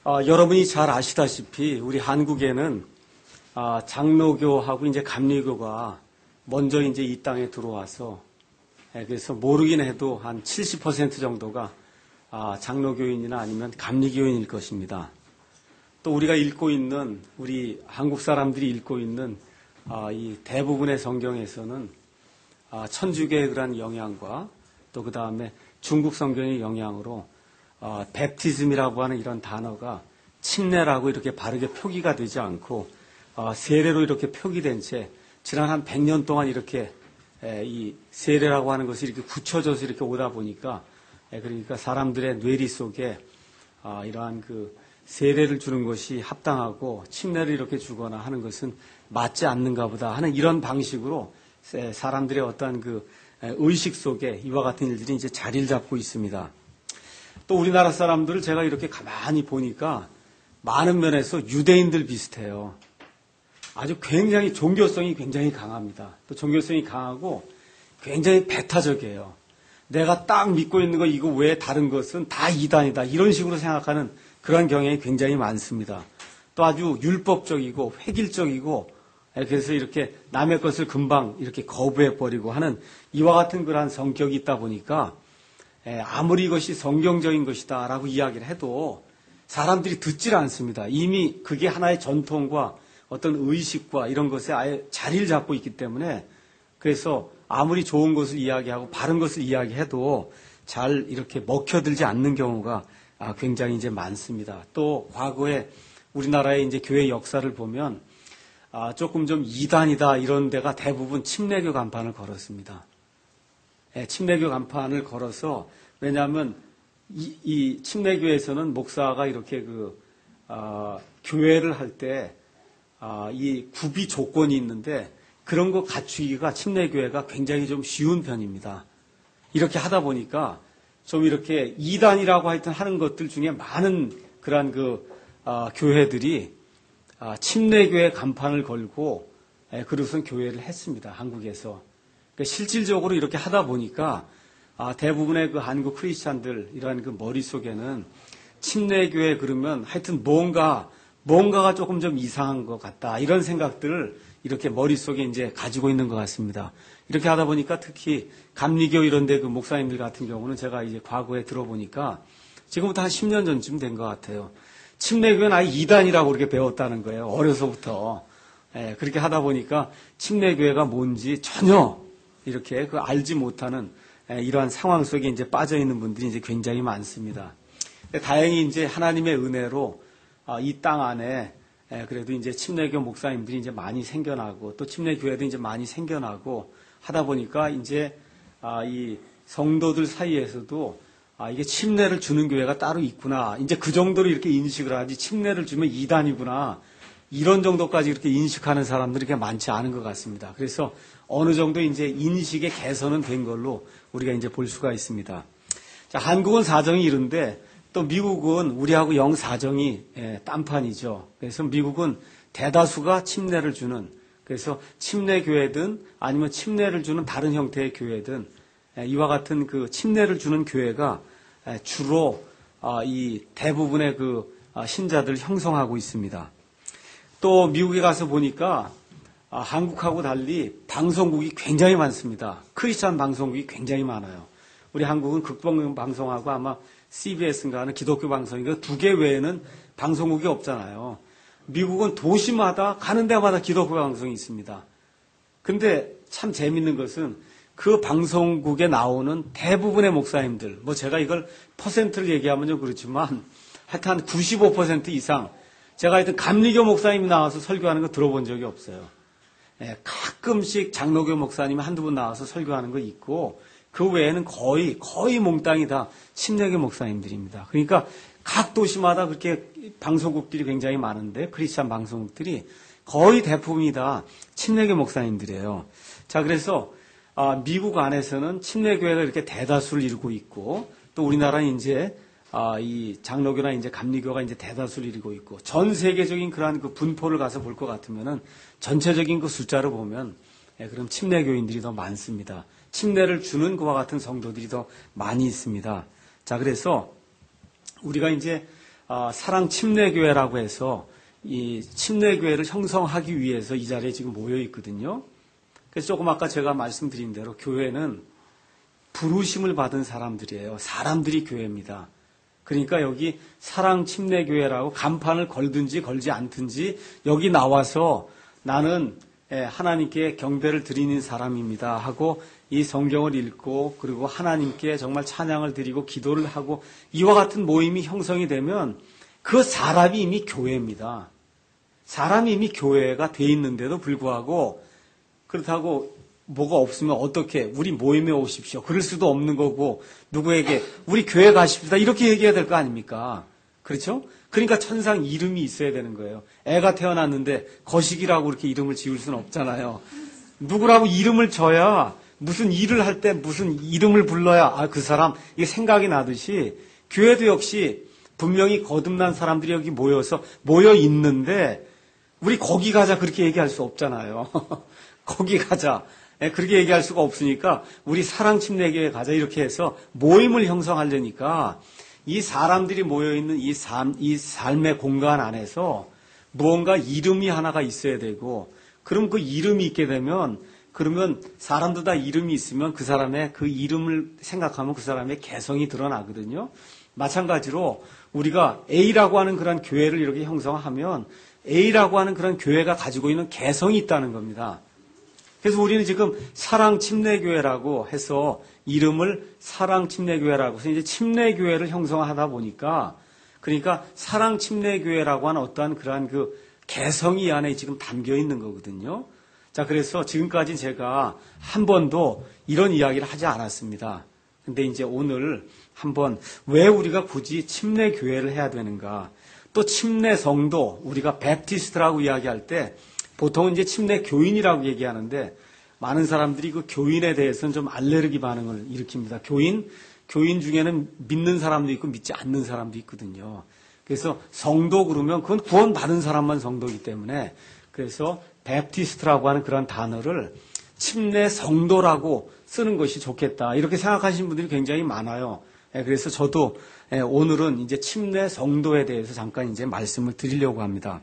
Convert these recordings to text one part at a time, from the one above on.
여러분이 잘 아시다시피 우리 한국에는 장로교하고 이제 감리교가 먼저 이제 이 땅에 들어와서 그래서 모르긴 해도 한 70% 정도가 장로교인이나 아니면 감리교인일 것입니다. 또 우리가 읽고 있는 우리 한국 사람들이 읽고 있는 이 대부분의 성경에서는 천주교의 그런 영향과 또 그 다음에 중국 성경의 영향으로 베프티즘이라고 하는 이런 단어가 침례라고 이렇게 바르게 표기가 되지 않고 세례로 이렇게 표기된 채 지난 한 100년 동안 이렇게 이 세례라고 하는 것이 이렇게 굳혀져서 이렇게 오다 보니까 그러니까 사람들의 뇌리 속에 이러한 그 세례를 주는 것이 합당하고 침례를 이렇게 주거나 하는 것은 맞지 않는가 보다 하는 이런 방식으로 사람들의 어떠한 그 의식 속에 이와 같은 일들이 이제 자리를 잡고 있습니다. 또 우리나라 사람들을 제가 이렇게 가만히 보니까 많은 면에서 유대인들 비슷해요. 아주 굉장히 종교성이 굉장히 강합니다. 또 종교성이 강하고 굉장히 배타적이에요. 내가 딱 믿고 있는 거 이거 외에 다른 것은 다 이단이다. 이런 식으로 생각하는 그런 경향이 굉장히 많습니다. 또 아주 율법적이고 획일적이고 그래서 이렇게 남의 것을 금방 이렇게 거부해버리고 하는 이와 같은 그러한 성격이 있다 보니까 아무리 이것이 성경적인 것이다 라고 이야기를 해도 사람들이 듣질 않습니다. 이미 그게 하나의 전통과 어떤 의식과 이런 것에 아예 자리를 잡고 있기 때문에 그래서 아무리 좋은 것을 이야기하고 바른 것을 이야기해도 잘 이렇게 먹혀들지 않는 경우가 굉장히 이제 많습니다. 또 과거에 우리나라의 이제 교회 역사를 보면 조금 좀 이단이다 이런 데가 대부분 침례교 간판을 걸었습니다. 침례교 간판을 걸어서 왜냐하면 이 침례교에서는 목사가 이렇게 교회를 할 때 이 구비 조건이 있는데 그런 거 갖추기가 침례교회가 굉장히 좀 쉬운 편입니다. 이렇게 하다 보니까 좀 이렇게 이단이라고 하여튼 하는 것들 중에 많은 그러한 교회들이 침례교회 간판을 걸고 그릇은 교회를 했습니다. 한국에서. 그러니까 실질적으로 이렇게 하다 보니까 대부분의 그 한국 크리스찬들 이러한 그 머릿속에는 침례교회 그러면 하여튼 뭔가가 조금 좀 이상한 것 같다. 이런 생각들을 이렇게 머릿속에 이제 가지고 있는 것 같습니다. 이렇게 하다 보니까 특히 감리교 이런 데 그 목사님들 같은 경우는 제가 이제 과거에 들어보니까 지금부터 한 10년 전쯤 된 것 같아요. 침례교회는 아예 이단이라고 그렇게 배웠다는 거예요. 어려서부터. 그렇게 하다 보니까 침례교회가 뭔지 전혀 이렇게 알지 못하는 이러한 상황 속에 이제 빠져 있는 분들이 이제 굉장히 많습니다. 다행히 이제 하나님의 은혜로 이 땅 안에 그래도 이제 침례교 목사님들이 이제 많이 생겨나고 또 침례교회도 이제 많이 생겨나고 하다 보니까 이제 이 성도들 사이에서도 이게 침례를 주는 교회가 따로 있구나. 이제 그 정도로 이렇게 인식을 하지 침례를 주면 이단이구나. 이런 정도까지 이렇게 인식하는 사람들이 그렇게 많지 않은 것 같습니다. 그래서 어느 정도 이제 인식의 개선은 된 걸로 우리가 이제 볼 수가 있습니다. 자, 한국은 사정이 이런데 또 미국은 우리하고 영 사정이 딴판이죠. 그래서 미국은 대다수가 침례를 주는 그래서 침례교회든 아니면 침례를 주는 다른 형태의 교회든 이와 같은 그 침례를 주는 교회가 주로 이 대부분의 그 신자들을 형성하고 있습니다. 또 미국에 가서 보니까 한국하고 달리 방송국이 굉장히 많습니다. 크리스찬 방송국이 굉장히 많아요. 우리 한국은 극동 방송하고 아마 CBS인가 하는 기독교 방송인가 두 개 외에는 방송국이 없잖아요. 미국은 도시마다 가는 데마다 기독교 방송이 있습니다. 근데 참 재밌는 것은 그 방송국에 나오는 대부분의 목사님들, 뭐 제가 이걸 퍼센트를 얘기하면 좀 그렇지만 하여튼 한 95% 이상 제가 하여튼 감리교 목사님이 나와서 설교하는 거 들어본 적이 없어요. 가끔씩 장로교 목사님이 한두 분 나와서 설교하는 거 있고 그 외에는 거의 몽땅이 다 침례교 목사님들입니다. 그러니까 각 도시마다 그렇게 방송국들이 굉장히 많은데 크리스찬 방송국들이 거의 대부분이 다 침례교 목사님들이에요. 자, 그래서 미국 안에서는 침례교회가 이렇게 대다수를 이루고 있고 또 우리나라는 이제 이 장로교나 이제 감리교가 이제 대다수를 이루고 있고 전 세계적인 그러한 그 분포를 가서 볼 것 같으면은 전체적인 그 숫자를 보면 그럼 침례교인들이 더 많습니다. 침례를 주는 그와 같은 성도들이 더 많이 있습니다. 자, 그래서 우리가 이제 사랑 침례교회라고 해서 이 침례교회를 형성하기 위해서 이 자리에 지금 모여 있거든요. 그래서 조금 아까 제가 말씀드린 대로 교회는 부르심을 받은 사람들이에요. 사람들이 교회입니다. 그러니까 여기 사랑 침례교회라고 간판을 걸든지 걸지 않든지 여기 나와서 나는 하나님께 경배를 드리는 사람입니다 하고 이 성경을 읽고 그리고 하나님께 정말 찬양을 드리고 기도를 하고 이와 같은 모임이 형성이 되면 그 사람이 이미 교회입니다. 사람이 이미 교회가 돼 있는데도 불구하고 그렇다고 뭐가 없으면 어떻게 우리 모임에 오십시오. 그럴 수도 없는 거고 누구에게 우리 교회 가십시다. 이렇게 얘기해야 될 거 아닙니까? 그렇죠? 그러니까 천상 이름이 있어야 되는 거예요. 애가 태어났는데 거식이라고 이렇게 이름을 지을 수는 없잖아요. 누구라고 이름을 줘야 무슨 일을 할 때 무슨 이름을 불러야 그 사람 이게 생각이 나듯이 교회도 역시 분명히 거듭난 사람들이 여기 모여 있는데 우리 거기 가자 그렇게 얘기할 수 없잖아요. 거기 가자. 그렇게 얘기할 수가 없으니까 우리 사랑 침례교회 가자 이렇게 해서 모임을 형성하려니까 이 사람들이 모여있는 이 삶의 공간 안에서 무언가 이름이 하나가 있어야 되고 그럼 그 이름이 있게 되면 그러면 사람도 다 이름이 있으면 그 사람의 그 이름을 생각하면 그 사람의 개성이 드러나거든요. 마찬가지로 우리가 A라고 하는 그런 교회를 이렇게 형성하면 A라고 하는 그런 교회가 가지고 있는 개성이 있다는 겁니다. 그래서 우리는 지금 사랑 침례교회라고 해서 이름을 사랑 침례교회라고 해서 이제 침례교회를 형성하다 보니까 그러니까 사랑 침례교회라고 하는 어떠한 그러한 그 개성이 안에 지금 담겨 있는 거거든요. 자, 그래서 지금까지 제가 한 번도 이런 이야기를 하지 않았습니다. 근데 이제 오늘 한번 왜 우리가 굳이 침례교회를 해야 되는가? 또 침례성도 우리가 베프티스트라고 이야기할 때 보통은 이제 침례교인이라고 얘기하는데 많은 사람들이 그 교인에 대해서는 좀 알레르기 반응을 일으킵니다. 교인 중에는 믿는 사람도 있고 믿지 않는 사람도 있거든요. 그래서 성도 그러면 그건 구원받은 사람만 성도이기 때문에 그래서 베프티스트라고 하는 그런 단어를 침례성도라고 쓰는 것이 좋겠다. 이렇게 생각하시는 분들이 굉장히 많아요. 그래서 저도 오늘은 이제 침례성도에 대해서 잠깐 이제 말씀을 드리려고 합니다.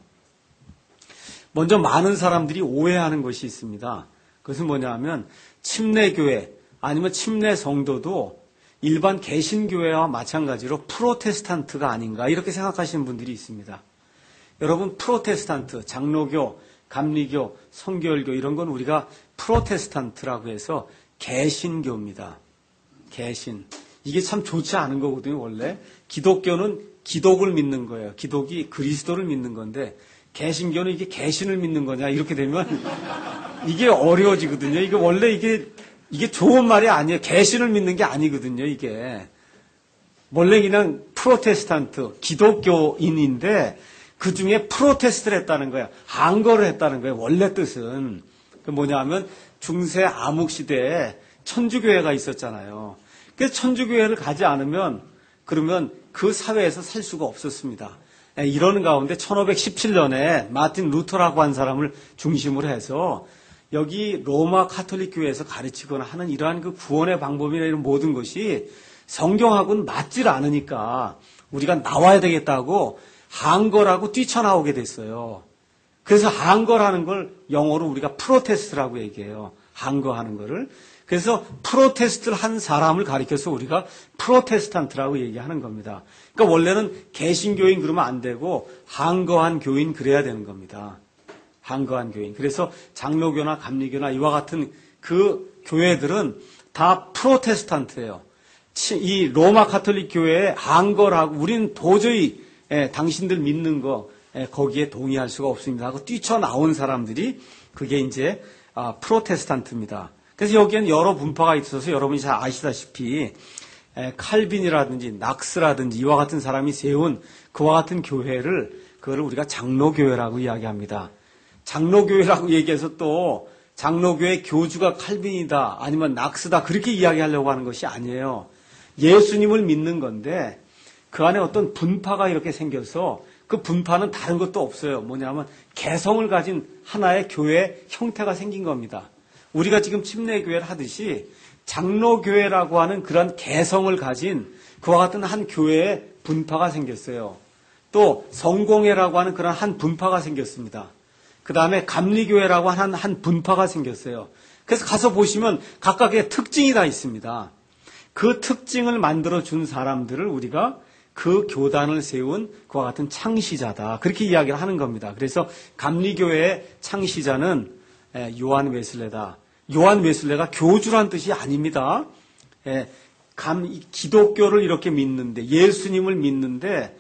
먼저 많은 사람들이 오해하는 것이 있습니다. 그것은 뭐냐면 침례교회 아니면 침례성도도 일반 개신교회와 마찬가지로 프로테스탄트가 아닌가 이렇게 생각하시는 분들이 있습니다. 여러분 프로테스탄트, 장로교, 감리교, 성결교 이런 건 우리가 프로테스탄트라고 해서 개신교입니다. 개신. 이게 참 좋지 않은 거거든요. 원래 기독교는 기독을 믿는 거예요. 기독이 그리스도를 믿는 건데 개신교는 이게 개신을 믿는 거냐 이렇게 되면 이게 어려워지거든요. 이게 원래 이게 좋은 말이 아니에요. 개신을 믿는 게 아니거든요. 이게 원래 그냥 프로테스탄트 기독교인인데 그 중에 프로테스트를 했다는 거예요. 항거를 했다는 거예요. 원래 뜻은 그 뭐냐면 중세 암흑 시대에 천주교회가 있었잖아요. 그래서 천주교회를 가지 않으면 그러면 그 사회에서 살 수가 없었습니다. 이러는 가운데 1517년에 마틴 루터라고 한 사람을 중심으로 해서 여기 로마 카톨릭 교회에서 가르치거나 하는 이러한 그 구원의 방법이나 이런 모든 것이 성경하고는 맞질 않으니까 우리가 나와야 되겠다고 항거라고 뛰쳐나오게 됐어요. 그래서 항거라는 걸 영어로 우리가 프로테스트라고 얘기해요. 항거하는 거를. 그래서 프로테스트를 한 사람을 가리켜서 우리가 프로테스탄트라고 얘기하는 겁니다. 그러니까 원래는 개신교인 그러면 안 되고 항거한 교인 그래야 되는 겁니다. 항거한 교인. 그래서 장로교나 감리교나 이와 같은 그 교회들은 다 프로테스탄트예요. 이 로마 카톨릭 교회의 항거라고 우리는 도저히 당신들 믿는 거 거기에 동의할 수가 없습니다 하고 뛰쳐나온 사람들이 그게 이제 프로테스탄트입니다. 그래서 여기에는 여러 분파가 있어서 여러분이 잘 아시다시피 칼빈이라든지 낙스라든지 이와 같은 사람이 세운 그와 같은 교회를 그거를 우리가 장로교회라고 이야기합니다. 장로교회라고 얘기해서 또 장로교회 교주가 칼빈이다 아니면 낙스다 그렇게 이야기하려고 하는 것이 아니에요. 예수님을 믿는 건데 그 안에 어떤 분파가 이렇게 생겨서 그 분파는 다른 것도 없어요. 뭐냐면 개성을 가진 하나의 교회 형태가 생긴 겁니다. 우리가 지금 침례교회를 하듯이 장로교회라고 하는 그런 개성을 가진 그와 같은 한 교회의 분파가 생겼어요. 또 성공회라고 하는 그런 한 분파가 생겼습니다. 그 다음에 감리교회라고 하는 한 분파가 생겼어요. 그래서 가서 보시면 각각의 특징이 다 있습니다. 그 특징을 만들어준 사람들을 우리가 그 교단을 세운 그와 같은 창시자다. 그렇게 이야기를 하는 겁니다. 그래서 감리교회의 창시자는 요한 웨슬레다. 요한 웨슬레가 교주란 뜻이 아닙니다. 기독교를 이렇게 믿는데, 예수님을 믿는데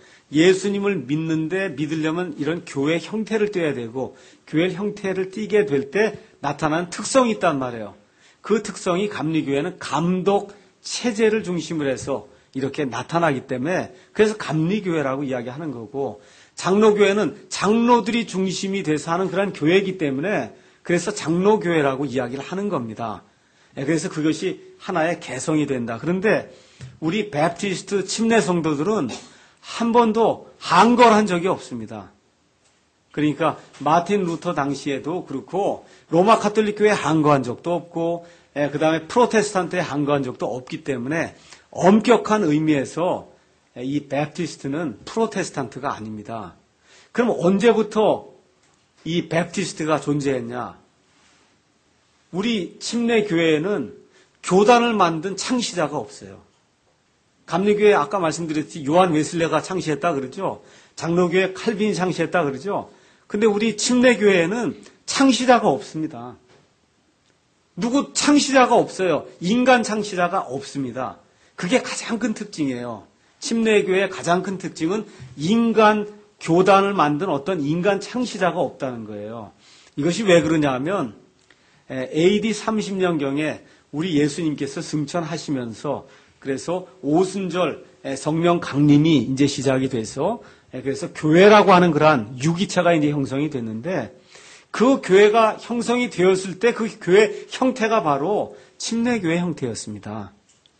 믿으려면 이런 교회 형태를 띠어야 되고, 교회 형태를 띠게 될 때 나타나는 특성이 있단 말이에요. 그 특성이 감리교회는 감독 체제를 중심으로 해서 이렇게 나타나기 때문에, 그래서 감리교회라고 이야기하는 거고, 장로교회는 장로들이 중심이 돼서 하는 그런 교회이기 때문에 그래서 장로교회라고 이야기를 하는 겁니다. 그래서 그것이 하나의 개성이 된다. 그런데 우리 베프티스트 침례 성도들은 한 번도 항거한 적이 없습니다. 그러니까 마틴 루터 당시에도 그렇고 로마 카톨릭 교회에 항거한 적도 없고 그 다음에 프로테스탄트에 항거한 적도 없기 때문에 엄격한 의미에서 이 베프티스트는 프로테스탄트가 아닙니다. 그럼 언제부터 이 베프티스트가 존재했냐? 우리 침례교회에는 교단을 만든 창시자가 없어요. 감리교회 아까 말씀드렸지 요한 웨슬레가 창시했다 그러죠. 장로교회 칼빈이 창시했다 그러죠. 근데 우리 침례교회에는 창시자가 없습니다. 누구 창시자가 없어요. 인간 창시자가 없습니다. 그게 가장 큰 특징이에요. 침례교회의 가장 큰 특징은 인간 교단을 만든 어떤 인간 창시자가 없다는 거예요. 이것이 왜 그러냐 하면 AD 30년경에 우리 예수님께서 승천하시면서 그래서 오순절 성령 강림이 이제 시작이 돼서 그래서 교회라고 하는 그러한 유기체가 이제 형성이 됐는데 그 교회가 형성이 되었을 때 그 교회 형태가 바로 침례교회 형태였습니다.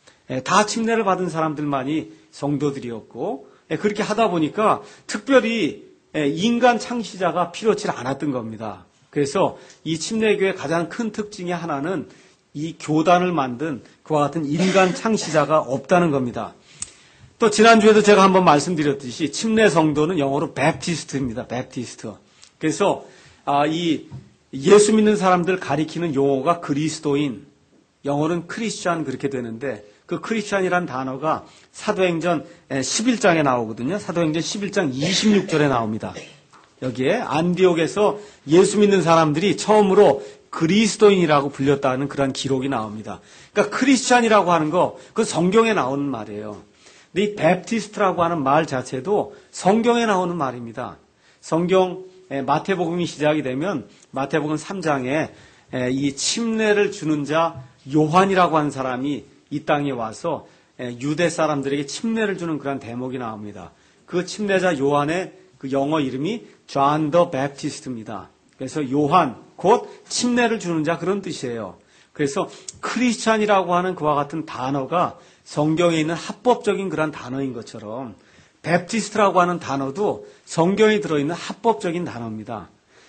다 침례를 받은 사람들만이 성도들이었고 그렇게 하다 보니까 특별히 인간 창시자가 필요치 않았던 겁니다. 그래서 이 침례교회의 가장 큰 특징의 하나는 이 교단을 만든 그와 같은 인간 창시자가 없다는 겁니다. 또 지난주에도 제가 한번 말씀드렸듯이 침례 성도는 영어로 베프티스트입니다. 베프티스트. 그래서 이 예수 믿는 사람들 가리키는 용어가 그리스도인, 영어는 크리스찬 그렇게 되는데 그 크리스찬이라는 단어가 사도행전 11장에 나오거든요. 사도행전 11장 26절에 나옵니다. 여기에 안디옥에서 예수 믿는 사람들이 처음으로 그리스도인이라고 불렸다는 그런 기록이 나옵니다. 그러니까 크리스찬이라고 하는 거, 그 성경에 나오는 말이에요. 근데 이 베프티스트라고 하는 말 자체도 성경에 나오는 말입니다. 성경 마태복음이 시작이 되면 마태복음 3장에 이 침례를 주는 자 요한이라고 하는 사람이 이 땅에 와서 유대 사람들에게 침례를 주는 그런 대목이 나옵니다. 그 침례자 요한의 그 영어 이름이 John the Baptist입니다. 그래서 요한, 곧 침례를 주는 자 그런 뜻이에요. 그래서 크리스찬이라고 하는 그와 같은 단어가 성경에 있는 합법적인 그런 단어인 것처럼 베프티스트라고 하는 단어도 성경에 들어있는 합법적인 단어입니다.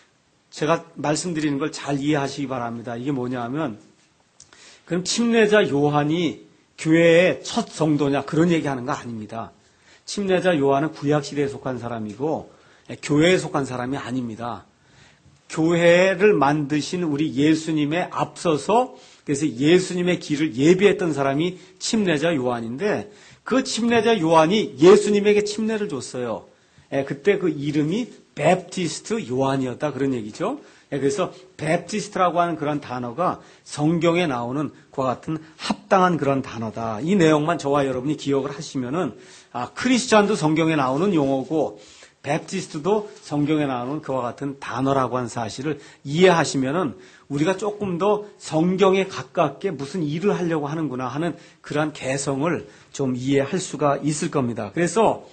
제가 말씀드리는 걸 잘 이해하시기 바랍니다. 이게 뭐냐 하면 그럼 침례자 요한이 교회의 첫 성도냐 그런 얘기하는 거 아닙니다. 침례자 요한은 구약시대에 속한 사람이고 교회에 속한 사람이 아닙니다. 교회를 만드신 우리 예수님에 앞서서 그래서 예수님의 길을 예비했던 사람이 침례자 요한인데 그 침례자 요한이 예수님에게 침례를 줬어요. 그때 그 이름이 베프티스트 요한이었다 그런 얘기죠. 그래서 베프티스트라고 하는 그런 단어가 성경에 나오는 그와 같은 합당한 그런 단어다. 이 내용만 저와 여러분이 기억을 하시면은 크리스찬도 성경에 나오는 용어고 베프티스트도 성경에 나오는 그와 같은 단어라고 하는 사실을 이해하시면은 우리가 조금 더 성경에 가깝게 무슨 일을 하려고 하는구나 하는 그러한 개성을 좀 이해할 수가 있을 겁니다. 그래서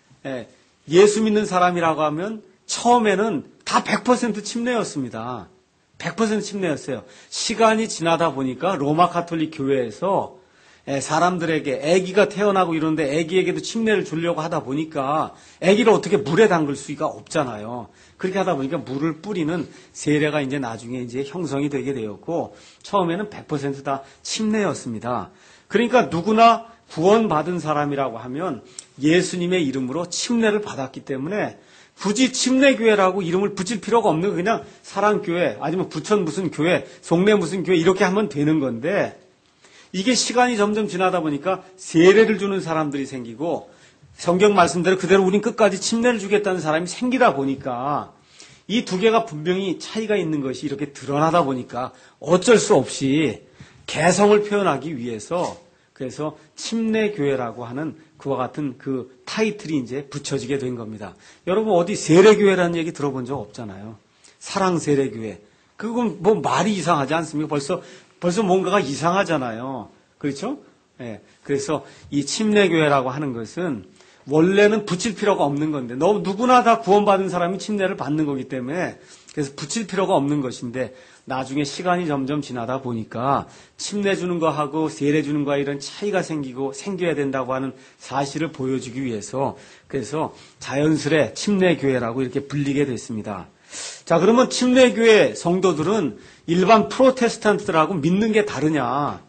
예수 믿는 사람이라고 하면 처음에는 다 100% 침례였습니다. 100% 침례였어요. 시간이 지나다 보니까 로마 가톨릭 교회에서 사람들에게 아기가 태어나고 이러는데 아기에게도 침례를 주려고 하다 보니까 아기를 어떻게 물에 담글 수가 없잖아요. 그렇게 하다 보니까 물을 뿌리는 세례가 이제 나중에 이제 형성이 되게 되었고 처음에는 100% 다 침례였습니다. 그러니까 누구나 구원받은 사람이라고 하면 예수님의 이름으로 침례를 받았기 때문에 굳이 침례교회라고 이름을 붙일 필요가 없는 그냥 사랑교회 아니면 부천 무슨 교회, 송내 무슨 교회 이렇게 하면 되는 건데 이게 시간이 점점 지나다 보니까 세례를 주는 사람들이 생기고 성경 말씀대로 그대로 우린 끝까지 침례를 주겠다는 사람이 생기다 보니까 이 두 개가 분명히 차이가 있는 것이 이렇게 드러나다 보니까 어쩔 수 없이 개성을 표현하기 위해서 그래서 침례교회라고 하는 그와 같은 그 타이틀이 이제 붙여지게 된 겁니다. 여러분 어디 세례교회라는 얘기 들어본 적 없잖아요. 사랑세례교회. 그건 뭐 말이 이상하지 않습니까? 벌써 뭔가가 이상하잖아요. 그렇죠? 예. 그래서 이 침례교회라고 하는 것은 원래는 붙일 필요가 없는 건데 누구나 다 구원받은 사람이 침례를 받는 거기 때문에 그래서 붙일 필요가 없는 것인데 나중에 시간이 점점 지나다 보니까 침례 주는 거하고 세례 주는 거와 이런 차이가 생겨야 된다고 하는 사실을 보여주기 위해서 그래서 자연스레 침례교회라고 이렇게 불리게 됐습니다. 자, 그러면 침례교회 성도들은 일반 프로테스탄트들하고 믿는 게 다르냐?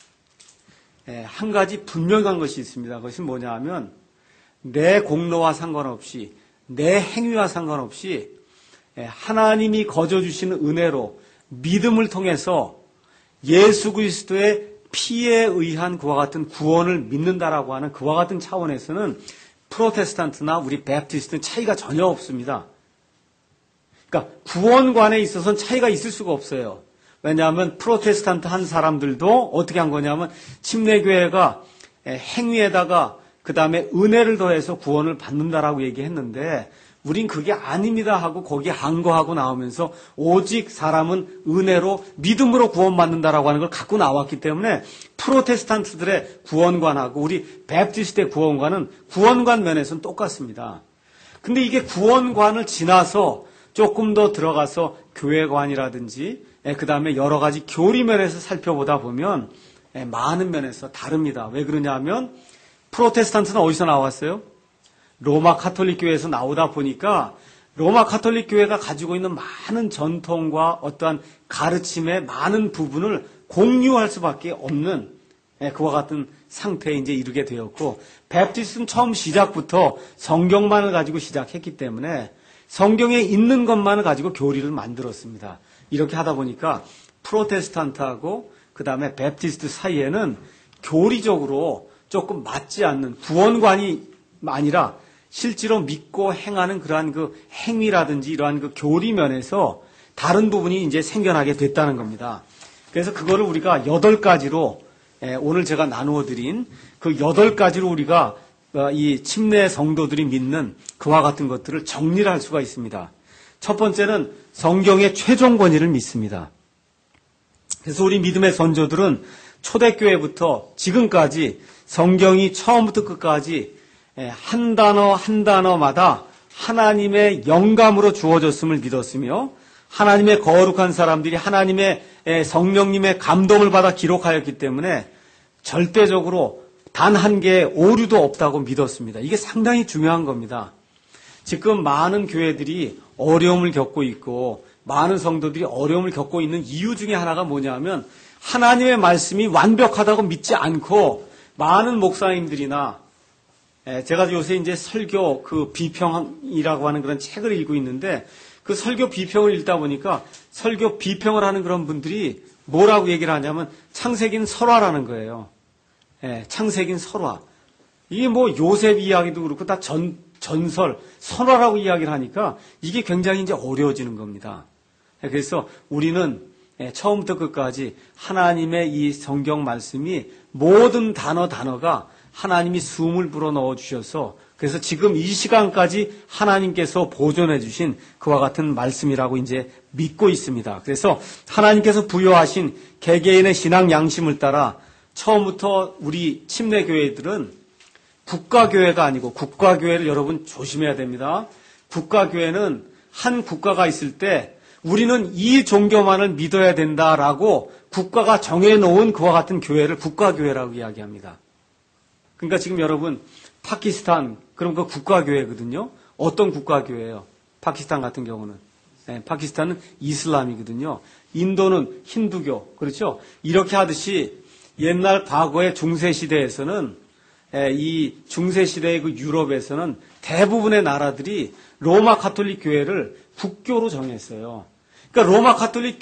한 가지 분명한 것이 있습니다. 그것이 뭐냐 하면 내 공로와 상관없이 내 행위와 상관없이 하나님이 거저 주시는 은혜로 믿음을 통해서 예수 그리스도의 피에 의한 그와 같은 구원을 믿는다라고 하는 그와 같은 차원에서는 프로테스탄트나 우리 베프티스트는 차이가 전혀 없습니다. 그러니까 구원관에 있어서는 차이가 있을 수가 없어요. 왜냐하면 프로테스탄트 한 사람들도 어떻게 한 거냐면 침례교회가 행위에다가 그 다음에 은혜를 더해서 구원을 받는다라고 얘기했는데 우린 그게 아닙니다 하고 거기 항거하고 나오면서 오직 사람은 은혜로 믿음으로 구원받는다라고 하는 걸 갖고 나왔기 때문에 프로테스탄트들의 구원관하고 우리 베프티스트의 구원관은 구원관 면에서는 똑같습니다. 근데 이게 구원관을 지나서 조금 더 들어가서 교회관이라든지 그 다음에 여러 가지 교리 면에서 살펴보다 보면 많은 면에서 다릅니다. 왜 그러냐 하면 프로테스탄트는 어디서 나왔어요? 로마 카톨릭 교회에서 나오다 보니까 로마 카톨릭 교회가 가지고 있는 많은 전통과 어떠한 가르침의 많은 부분을 공유할 수밖에 없는 그와 같은 상태에 이제 이르게 되었고 베프티스트는 처음 시작부터 성경만을 가지고 시작했기 때문에 성경에 있는 것만을 가지고 교리를 만들었습니다. 이렇게 하다 보니까 프로테스탄트하고 그 다음에 베프티스트 사이에는 교리적으로 조금 맞지 않는 구원관이 아니라 실제로 믿고 행하는 그러한 그 행위라든지 이러한 그 교리 면에서 다른 부분이 이제 생겨나게 됐다는 겁니다. 그래서 그거를 우리가 8가지로 오늘 제가 나누어 드린 그 8가지로 우리가 이 침례 성도들이 믿는 그와 같은 것들을 정리를 할 수가 있습니다. 첫 번째는 성경의 최종 권위를 믿습니다. 그래서 우리 믿음의 선조들은 초대교회부터 지금까지 성경이 처음부터 끝까지 한 단어 한 단어마다 하나님의 영감으로 주어졌음을 믿었으며 하나님의 거룩한 사람들이 하나님의 성령님의 감동을 받아 기록하였기 때문에 절대적으로 단 한 개의 오류도 없다고 믿었습니다. 이게 상당히 중요한 겁니다. 지금 많은 교회들이 어려움을 겪고 있고 많은 성도들이 어려움을 겪고 있는 이유 중에 하나가 뭐냐면 하나님의 말씀이 완벽하다고 믿지 않고 많은 목사님들이나 제가 요새 이제 설교 그 비평이라고 하는 그런 책을 읽고 있는데 그 설교 비평을 읽다 보니까 설교 비평을 하는 그런 분들이 뭐라고 얘기를 하냐면 창세기는 설화라는 거예요. 창세기는 설화. 이게 뭐 요셉 이야기도 그렇고 다 전설, 설화라고 이야기를 하니까 이게 굉장히 이제 어려워지는 겁니다. 그래서 우리는 처음부터 끝까지 하나님의 이 성경 말씀이 모든 단어가 하나님이 숨을 불어넣어 주셔서 그래서 지금 이 시간까지 하나님께서 보존해 주신 그와 같은 말씀이라고 이제 믿고 있습니다. 그래서 하나님께서 부여하신 개개인의 신앙 양심을 따라 처음부터 우리 침례교회들은 국가교회가 아니고 국가교회를 여러분 조심해야 됩니다. 국가교회는 한 국가가 있을 때 우리는 이 종교만을 믿어야 된다라고 국가가 정해놓은 그와 같은 교회를 국가교회라고 이야기합니다. 그러니까 지금 여러분 파키스탄 그럼 그 국가교회거든요. 어떤 국가교회예요? 파키스탄 같은 경우는 파키스탄은 이슬람이거든요. 인도는 힌두교 그렇죠? 이렇게 하듯이 옛날 과거의 중세시대에서는 이 중세시대의 그 유럽에서는 대부분의 나라들이 로마 가톨릭 교회를 국교로 정했어요. 그러니까 로마 가톨릭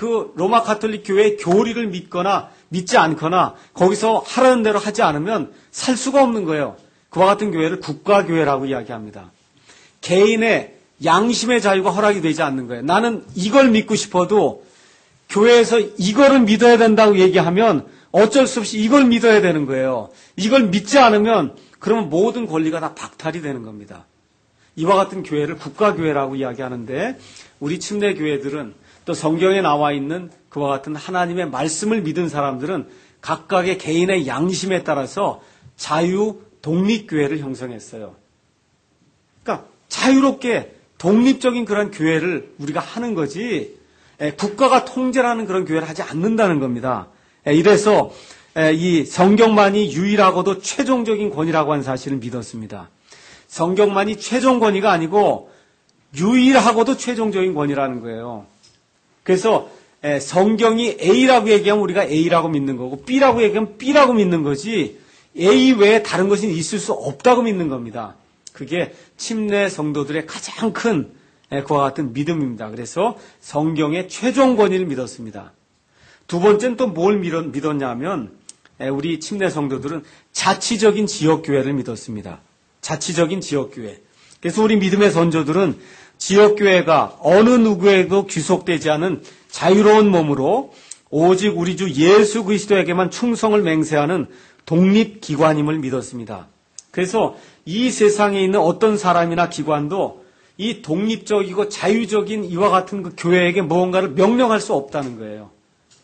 교회의 교리를 믿거나 믿지 않거나 거기서 하라는 대로 하지 않으면 살 수가 없는 거예요. 그와 같은 교회를 국가교회라고 이야기합니다. 개인의 양심의 자유가 허락이 되지 않는 거예요. 나는 이걸 믿고 싶어도 교회에서 이거를 믿어야 된다고 얘기하면 어쩔 수 없이 이걸 믿어야 되는 거예요. 이걸 믿지 않으면 그러면 모든 권리가 다 박탈이 되는 겁니다. 이와 같은 교회를 국가교회라고 이야기하는데 우리 침례교회들은 또 성경에 나와 있는 그와 같은 하나님의 말씀을 믿은 사람들은 각각의 개인의 양심에 따라서 자유 독립교회를 형성했어요. 그러니까 자유롭게 독립적인 그런 교회를 우리가 하는 거지 국가가 통제하는 그런 교회를 하지 않는다는 겁니다. 이래서 이 성경만이 유일하고도 최종적인 권위라고 하는 사실을 믿었습니다. 성경만이 최종 권위가 아니고 유일하고도 최종적인 권위라는 거예요. 그래서 성경이 A라고 얘기하면 우리가 A라고 믿는 거고 B라고 얘기하면 B라고 믿는 거지 A 외에 다른 것이 있을 수 없다고 믿는 겁니다. 그게 침례 성도들의 가장 큰 그와 같은 믿음입니다. 그래서 성경의 최종 권위를 믿었습니다. 두 번째는 또 뭘 믿었냐면 우리 침례 성도들은 자치적인 지역교회를 믿었습니다. 자치적인 지역교회. 그래서 우리 믿음의 선조들은 지역교회가 어느 누구에도 귀속되지 않은 자유로운 몸으로 오직 우리 주 예수 그리스도에게만 충성을 맹세하는 독립기관임을 믿었습니다. 그래서 이 세상에 있는 어떤 사람이나 기관도 이 독립적이고 자유적인 이와 같은 그 교회에게 무언가를 명령할 수 없다는 거예요.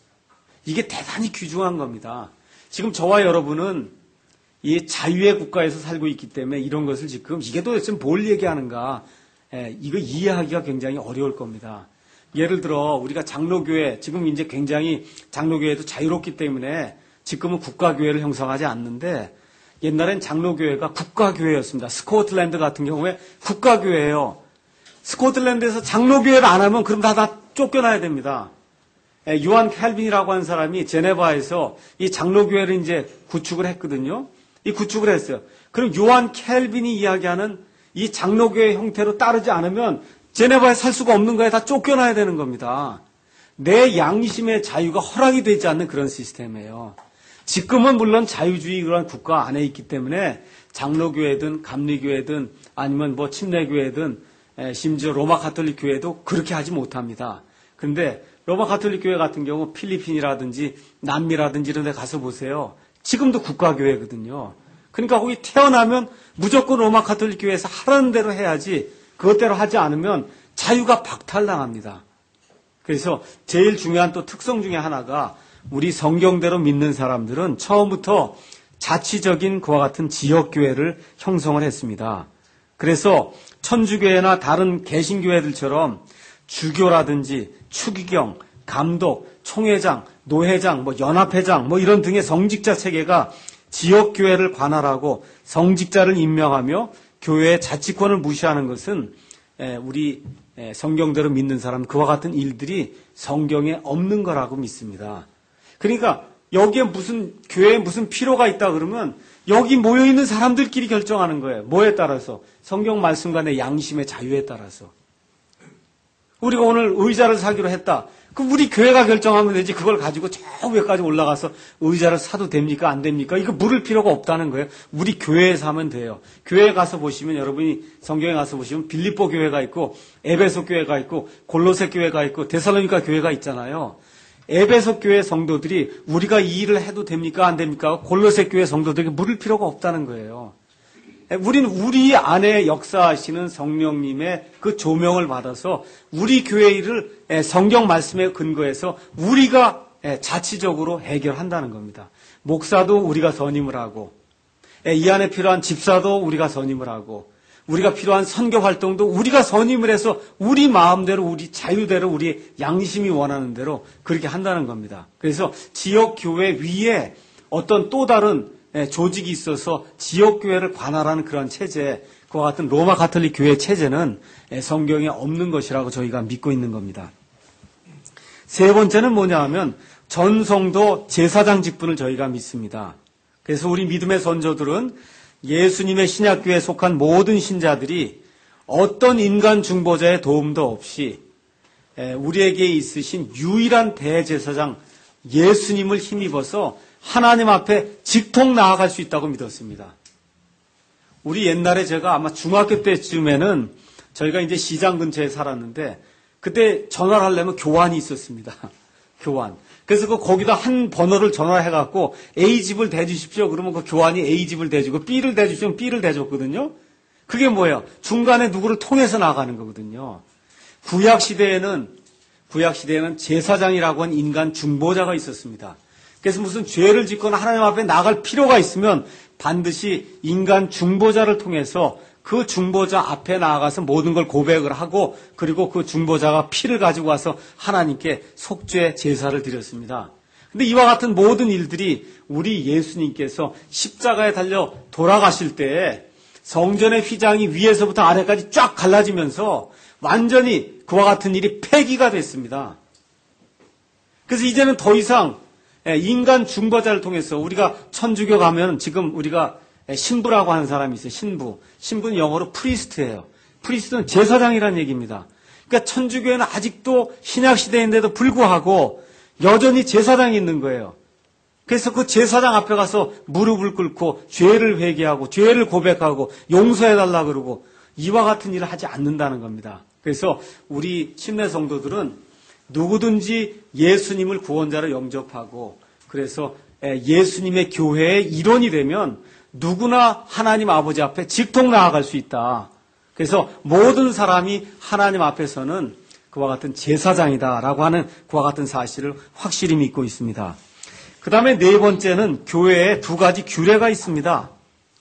이게 대단히 귀중한 겁니다. 지금 저와 여러분은 이 자유의 국가에서 살고 있기 때문에 이런 것을 지금 이게 도대체 뭘 얘기하는가 이거 이해하기가 굉장히 어려울 겁니다. 예를 들어 우리가 장로교회 지금 이제 굉장히 장로교회도 자유롭기 때문에 지금은 국가교회를 형성하지 않는데 옛날엔 장로교회가 국가교회였습니다. 스코틀랜드 같은 경우에 국가교회예요. 스코틀랜드에서 장로교회를 안 하면 그럼 다 쫓겨나야 됩니다. 요한 캘빈이라고 하는 사람이 제네바에서 이 장로교회를 이제 구축을 했거든요. 이 구축을 했어요. 그럼 요한 캘빈이 이야기하는 이 장로교회 형태로 따르지 않으면 제네바에 살 수가 없는 거에 다 쫓겨나야 되는 겁니다. 내 양심의 자유가 허락이 되지 않는 그런 시스템이에요. 지금은 물론 자유주의 그런 국가 안에 있기 때문에 장로교회든 감리교회든 아니면 뭐 침례교회든 심지어 로마 가톨릭 교회도 그렇게 하지 못합니다. 그런데 로마 가톨릭 교회 같은 경우 필리핀이라든지 남미라든지 이런 데 가서 보세요. 지금도 국가교회거든요. 그러니까 거기 태어나면 무조건 로마 가톨릭 교회에서 하라는 대로 해야지 그것대로 하지 않으면 자유가 박탈당합니다. 그래서 제일 중요한 또 특성 중에 하나가 우리 성경대로 믿는 사람들은 처음부터 자치적인 그와 같은 지역교회를 형성을 했습니다. 그래서 천주교회나 다른 개신교회들처럼 주교라든지 추기경, 감독, 총회장, 노회장, 연합회장 이런 등의 성직자 체계가 지역교회를 관할하고 성직자를 임명하며 교회의 자치권을 무시하는 것은 우리 성경대로 믿는 사람 그와 같은 일들이 성경에 없는 거라고 믿습니다. 그러니까 여기에 교회에 무슨 필요가 있다 그러면 여기 모여있는 사람들끼리 결정하는 거예요. 뭐에 따라서? 성경 말씀과 내 양심의 자유에 따라서. 우리가 오늘 의자를 사기로 했다. 그럼 우리 교회가 결정하면 되지. 그걸 가지고 저 위에까지 올라가서 의자를 사도 됩니까? 안 됩니까? 이거 물을 필요가 없다는 거예요. 우리 교회에서 하면 돼요. 교회에 가서 보시면 여러분이 성경에 가서 보시면 빌립보 교회가 있고 에베소 교회가 있고 골로새 교회가 있고 데살로니가 교회가 있잖아요. 에베소 교회 성도들이 우리가 이 일을 해도 됩니까? 안 됩니까? 골로새 교회 성도들에게 물을 필요가 없다는 거예요. 우리는 우리 안에 역사하시는 성령님의 그 조명을 받아서 우리 교회 일을 성경 말씀에 근거해서 우리가 자치적으로 해결한다는 겁니다. 목사도 우리가 선임을 하고 이 안에 필요한 집사도 우리가 선임을 하고 우리가 필요한 선교 활동도 우리가 선임을 해서 우리 마음대로 우리 자유대로 우리 양심이 원하는 대로 그렇게 한다는 겁니다. 그래서 지역교회 위에 어떤 또 다른 조직이 있어서 지역교회를 관할하는 그런 체제, 그와 같은 로마 가톨릭 교회 체제는 성경에 없는 것이라고 저희가 믿고 있는 겁니다. 세 번째는 뭐냐 하면 전성도 제사장 직분을 저희가 믿습니다. 그래서 우리 믿음의 선조들은 예수님의 신약교회에 속한 모든 신자들이 어떤 인간 중보자의 도움도 없이 우리에게 있으신 유일한 대제사장 예수님을 힘입어서 하나님 앞에 직통 나아갈 수 있다고 믿었습니다. 우리 옛날에 제가 아마 중학교 때쯤에는 저희가 이제 시장 근처에 살았는데 그때 전화를 하려면 교환이 있었습니다. 교환. 그래서 거기다 한 번호를 전화해갖고 A집을 대주십시오. 그러면 그 교환이 A집을 대주고 B를 대주시면 B를 대줬거든요. 그게 뭐예요? 중간에 누구를 통해서 나가는 거거든요. 구약시대에는 제사장이라고 한 인간 중보자가 있었습니다. 그래서 무슨 죄를 짓거나 하나님 앞에 나갈 필요가 있으면 반드시 인간 중보자를 통해서 그 중보자 앞에 나아가서 모든 걸 고백을 하고 그리고 그 중보자가 피를 가지고 와서 하나님께 속죄 제사를 드렸습니다. 근데 이와 같은 모든 일들이 우리 예수님께서 십자가에 달려 돌아가실 때에 성전의 휘장이 위에서부터 아래까지 쫙 갈라지면서 완전히 그와 같은 일이 폐기가 됐습니다. 그래서 이제는 더 이상 인간 중보자를 통해서 우리가 천주교 가면 지금 우리가 신부라고 하는 사람이 있어요. 신부. 신부는 영어로 프리스트예요. 프리스트는 제사장이라는 얘기입니다. 그러니까 천주교에는 아직도 신약시대인데도 불구하고 여전히 제사장이 있는 거예요. 그래서 그 제사장 앞에 가서 무릎을 꿇고 죄를 회개하고 죄를 고백하고 용서해달라 그러고 이와 같은 일을 하지 않는다는 겁니다. 그래서 우리 침례 성도들은 누구든지 예수님을 구원자로 영접하고 그래서 예수님의 교회의 일원이 되면 누구나 하나님 아버지 앞에 직통 나아갈 수 있다. 그래서 모든 사람이 하나님 앞에서는 그와 같은 제사장이다라고 하는 그와 같은 사실을 확실히 믿고 있습니다. 그 다음에 네 번째는 교회에 두 가지 규례가 있습니다.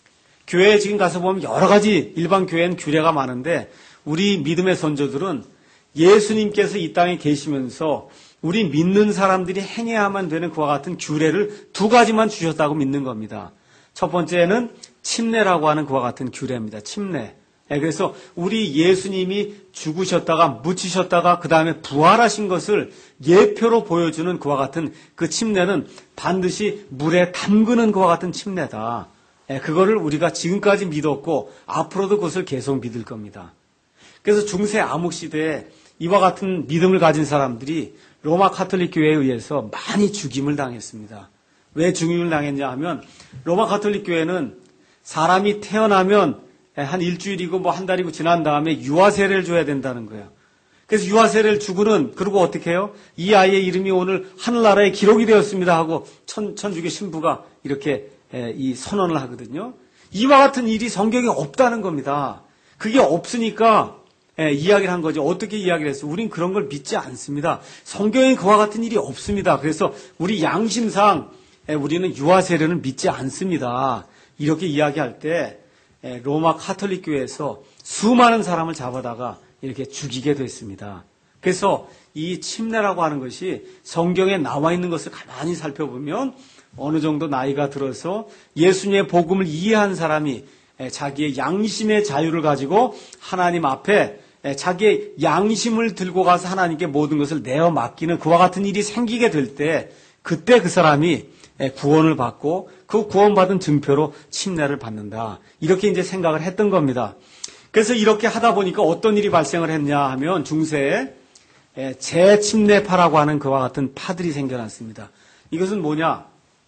교회에 지금 가서 보면 여러 가지 일반 교회는 규례가 많은데 우리 믿음의 선조들은 예수님께서 이 땅에 계시면서 우리 믿는 사람들이 행해야만 되는 그와 같은 규례를 두 가지만 주셨다고 믿는 겁니다. 첫 번째는 침례라고 하는 그와 같은 규례입니다. 침례. 그래서 우리 예수님이 죽으셨다가 묻히셨다가 그 다음에 부활하신 것을 예표로 보여주는 그와 같은 그 침례는 반드시 물에 담그는 그와 같은 침례다. 그거를 우리가 지금까지 믿었고 앞으로도 그것을 계속 믿을 겁니다. 그래서 중세 암흑시대에 이와 같은 믿음을 가진 사람들이 로마 카톨릭 교회에 의해서 많이 죽임을 당했습니다. 왜 죽임을 당했냐 하면 로마 카톨릭 교회는 사람이 태어나면 한 일주일이고 뭐 한 달이고 지난 다음에 유아 세례를 줘야 된다는 거예요. 그래서 유아 세례를 주고는 그리고 어떻게 해요? 이 아이의 이름이 오늘 하늘나라에 기록이 되었습니다 하고 천주교 신부가 이렇게 이 선언을 하거든요. 이와 같은 일이 성경에 없다는 겁니다. 그게 없으니까 이야기를 한 거죠. 어떻게 이야기를 했어요? 우린 그런 걸 믿지 않습니다. 성경에 그와 같은 일이 없습니다. 그래서 우리 양심상 우리는 유아 세례는 믿지 않습니다. 이렇게 이야기할 때 로마 카톨릭 교회에서 수많은 사람을 잡아다가 이렇게 죽이게 됐습니다. 그래서 이 침례라고 하는 것이 성경에 나와 있는 것을 가만히 살펴보면 어느 정도 나이가 들어서 예수님의 복음을 이해한 사람이 자기의 양심의 자유를 가지고 하나님 앞에 자기의 양심을 들고 가서 하나님께 모든 것을 내어 맡기는 그와 같은 일이 생기게 될 때 그때 그 사람이 구원을 받고 그 구원받은 증표로 침례를 받는다. 이렇게 이제 생각을 했던 겁니다. 그래서 이렇게 하다 보니까 어떤 일이 발생을 했냐 하면 중세에 재침례파라고 하는 그와 같은 파들이 생겨났습니다. 이것은 뭐냐?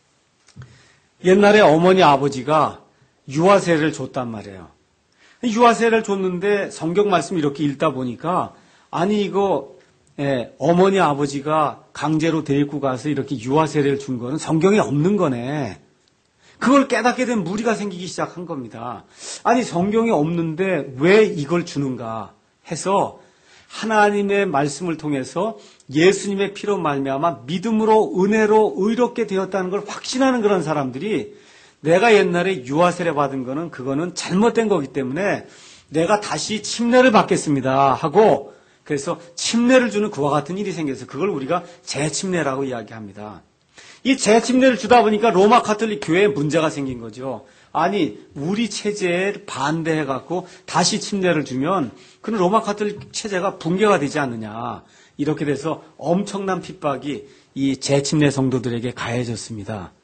옛날에 어머니 아버지가 유아세례를 줬단 말이에요. 유아세례를 줬는데 성경 말씀 이렇게 읽다 보니까 아니 이거 어머니 아버지가 강제로 데리고 가서 이렇게 유아세례를 준 거는 성경에 없는 거네. 그걸 깨닫게 된 무리가 생기기 시작한 겁니다. 아니 성경에 없는데 왜 이걸 주는가 해서 하나님의 말씀을 통해서 예수님의 피로 말미암아 믿음으로 은혜로 의롭게 되었다는 걸 확신하는 그런 사람들이 내가 옛날에 유아세례 받은 거는 그거는 잘못된 거기 때문에 내가 다시 침례를 받겠습니다 하고 그래서 침례를 주는 그와 같은 일이 생겨서 그걸 우리가 재침례라고 이야기합니다. 이 재침례를 주다 보니까 로마 카톨릭 교회에 문제가 생긴 거죠. 아니 우리 체제에 반대해갖고 다시 침례를 주면 그는 로마 카톨릭 체제가 붕괴가 되지 않느냐. 이렇게 돼서 엄청난 핍박이 이 재침례 성도들에게 가해졌습니다.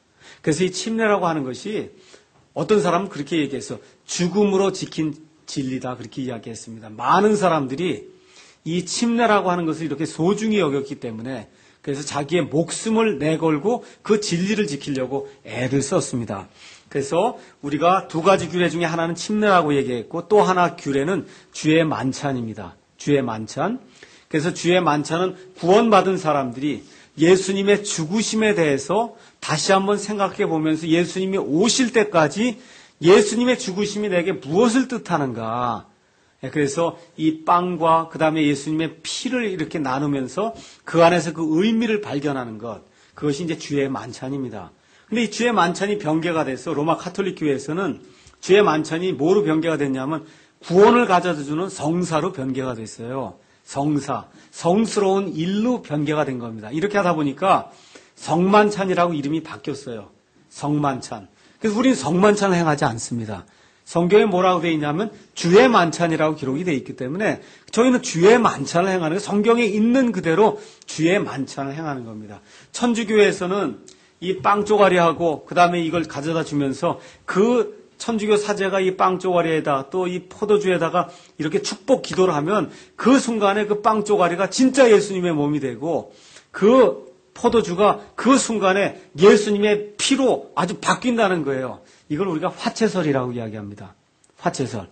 그래서 이 침례라고 하는 것이 어떤 사람은 그렇게 얘기해서 죽음으로 지킨 진리다 그렇게 이야기했습니다. 많은 사람들이 이 침례라고 하는 것을 이렇게 소중히 여겼기 때문에 그래서 자기의 목숨을 내걸고 그 진리를 지키려고 애를 썼습니다. 그래서 우리가 두 가지 규례 중에 하나는 침례라고 얘기했고 또 하나 규례는 주의 만찬입니다. 주의 만찬. 그래서 주의 만찬은 구원받은 사람들이 예수님의 죽으심에 대해서 다시 한번 생각해 보면서 예수님이 오실 때까지 예수님의 죽으심이 내게 무엇을 뜻하는가. 그래서 이 빵과 그 다음에 예수님의 피를 이렇게 나누면서 그 안에서 그 의미를 발견하는 것. 그것이 이제 주의 만찬입니다. 근데 이 주의 만찬이 변개가 돼서 로마 카톨릭 교회에서는 주의 만찬이 뭐로 변개가 됐냐면 구원을 가져다 주는 성사로 변개가 됐어요. 성사, 성스러운 일로 변개가 된 겁니다. 이렇게 하다 보니까 성만찬이라고 이름이 바뀌었어요. 성만찬. 그래서 우리는 성만찬을 행하지 않습니다. 성경에 뭐라고 되어 있냐면 주의 만찬이라고 기록이 되어 있기 때문에 저희는 주의 만찬을 행하는 성경에 있는 그대로 주의 만찬을 행하는 겁니다. 천주교에서는 이 빵 쪼가리하고 그 다음에 이걸 가져다 주면서 그 천주교 사제가 이 빵 쪼가리에다 또 이 포도주에다가 이렇게 축복 기도를 하면 그 순간에 그 빵 쪼가리가 진짜 예수님의 몸이 되고 그 포도주가 그 순간에 예수님의 피로 아주 바뀐다는 거예요. 이걸 우리가 화채설이라고 이야기합니다. 화채설.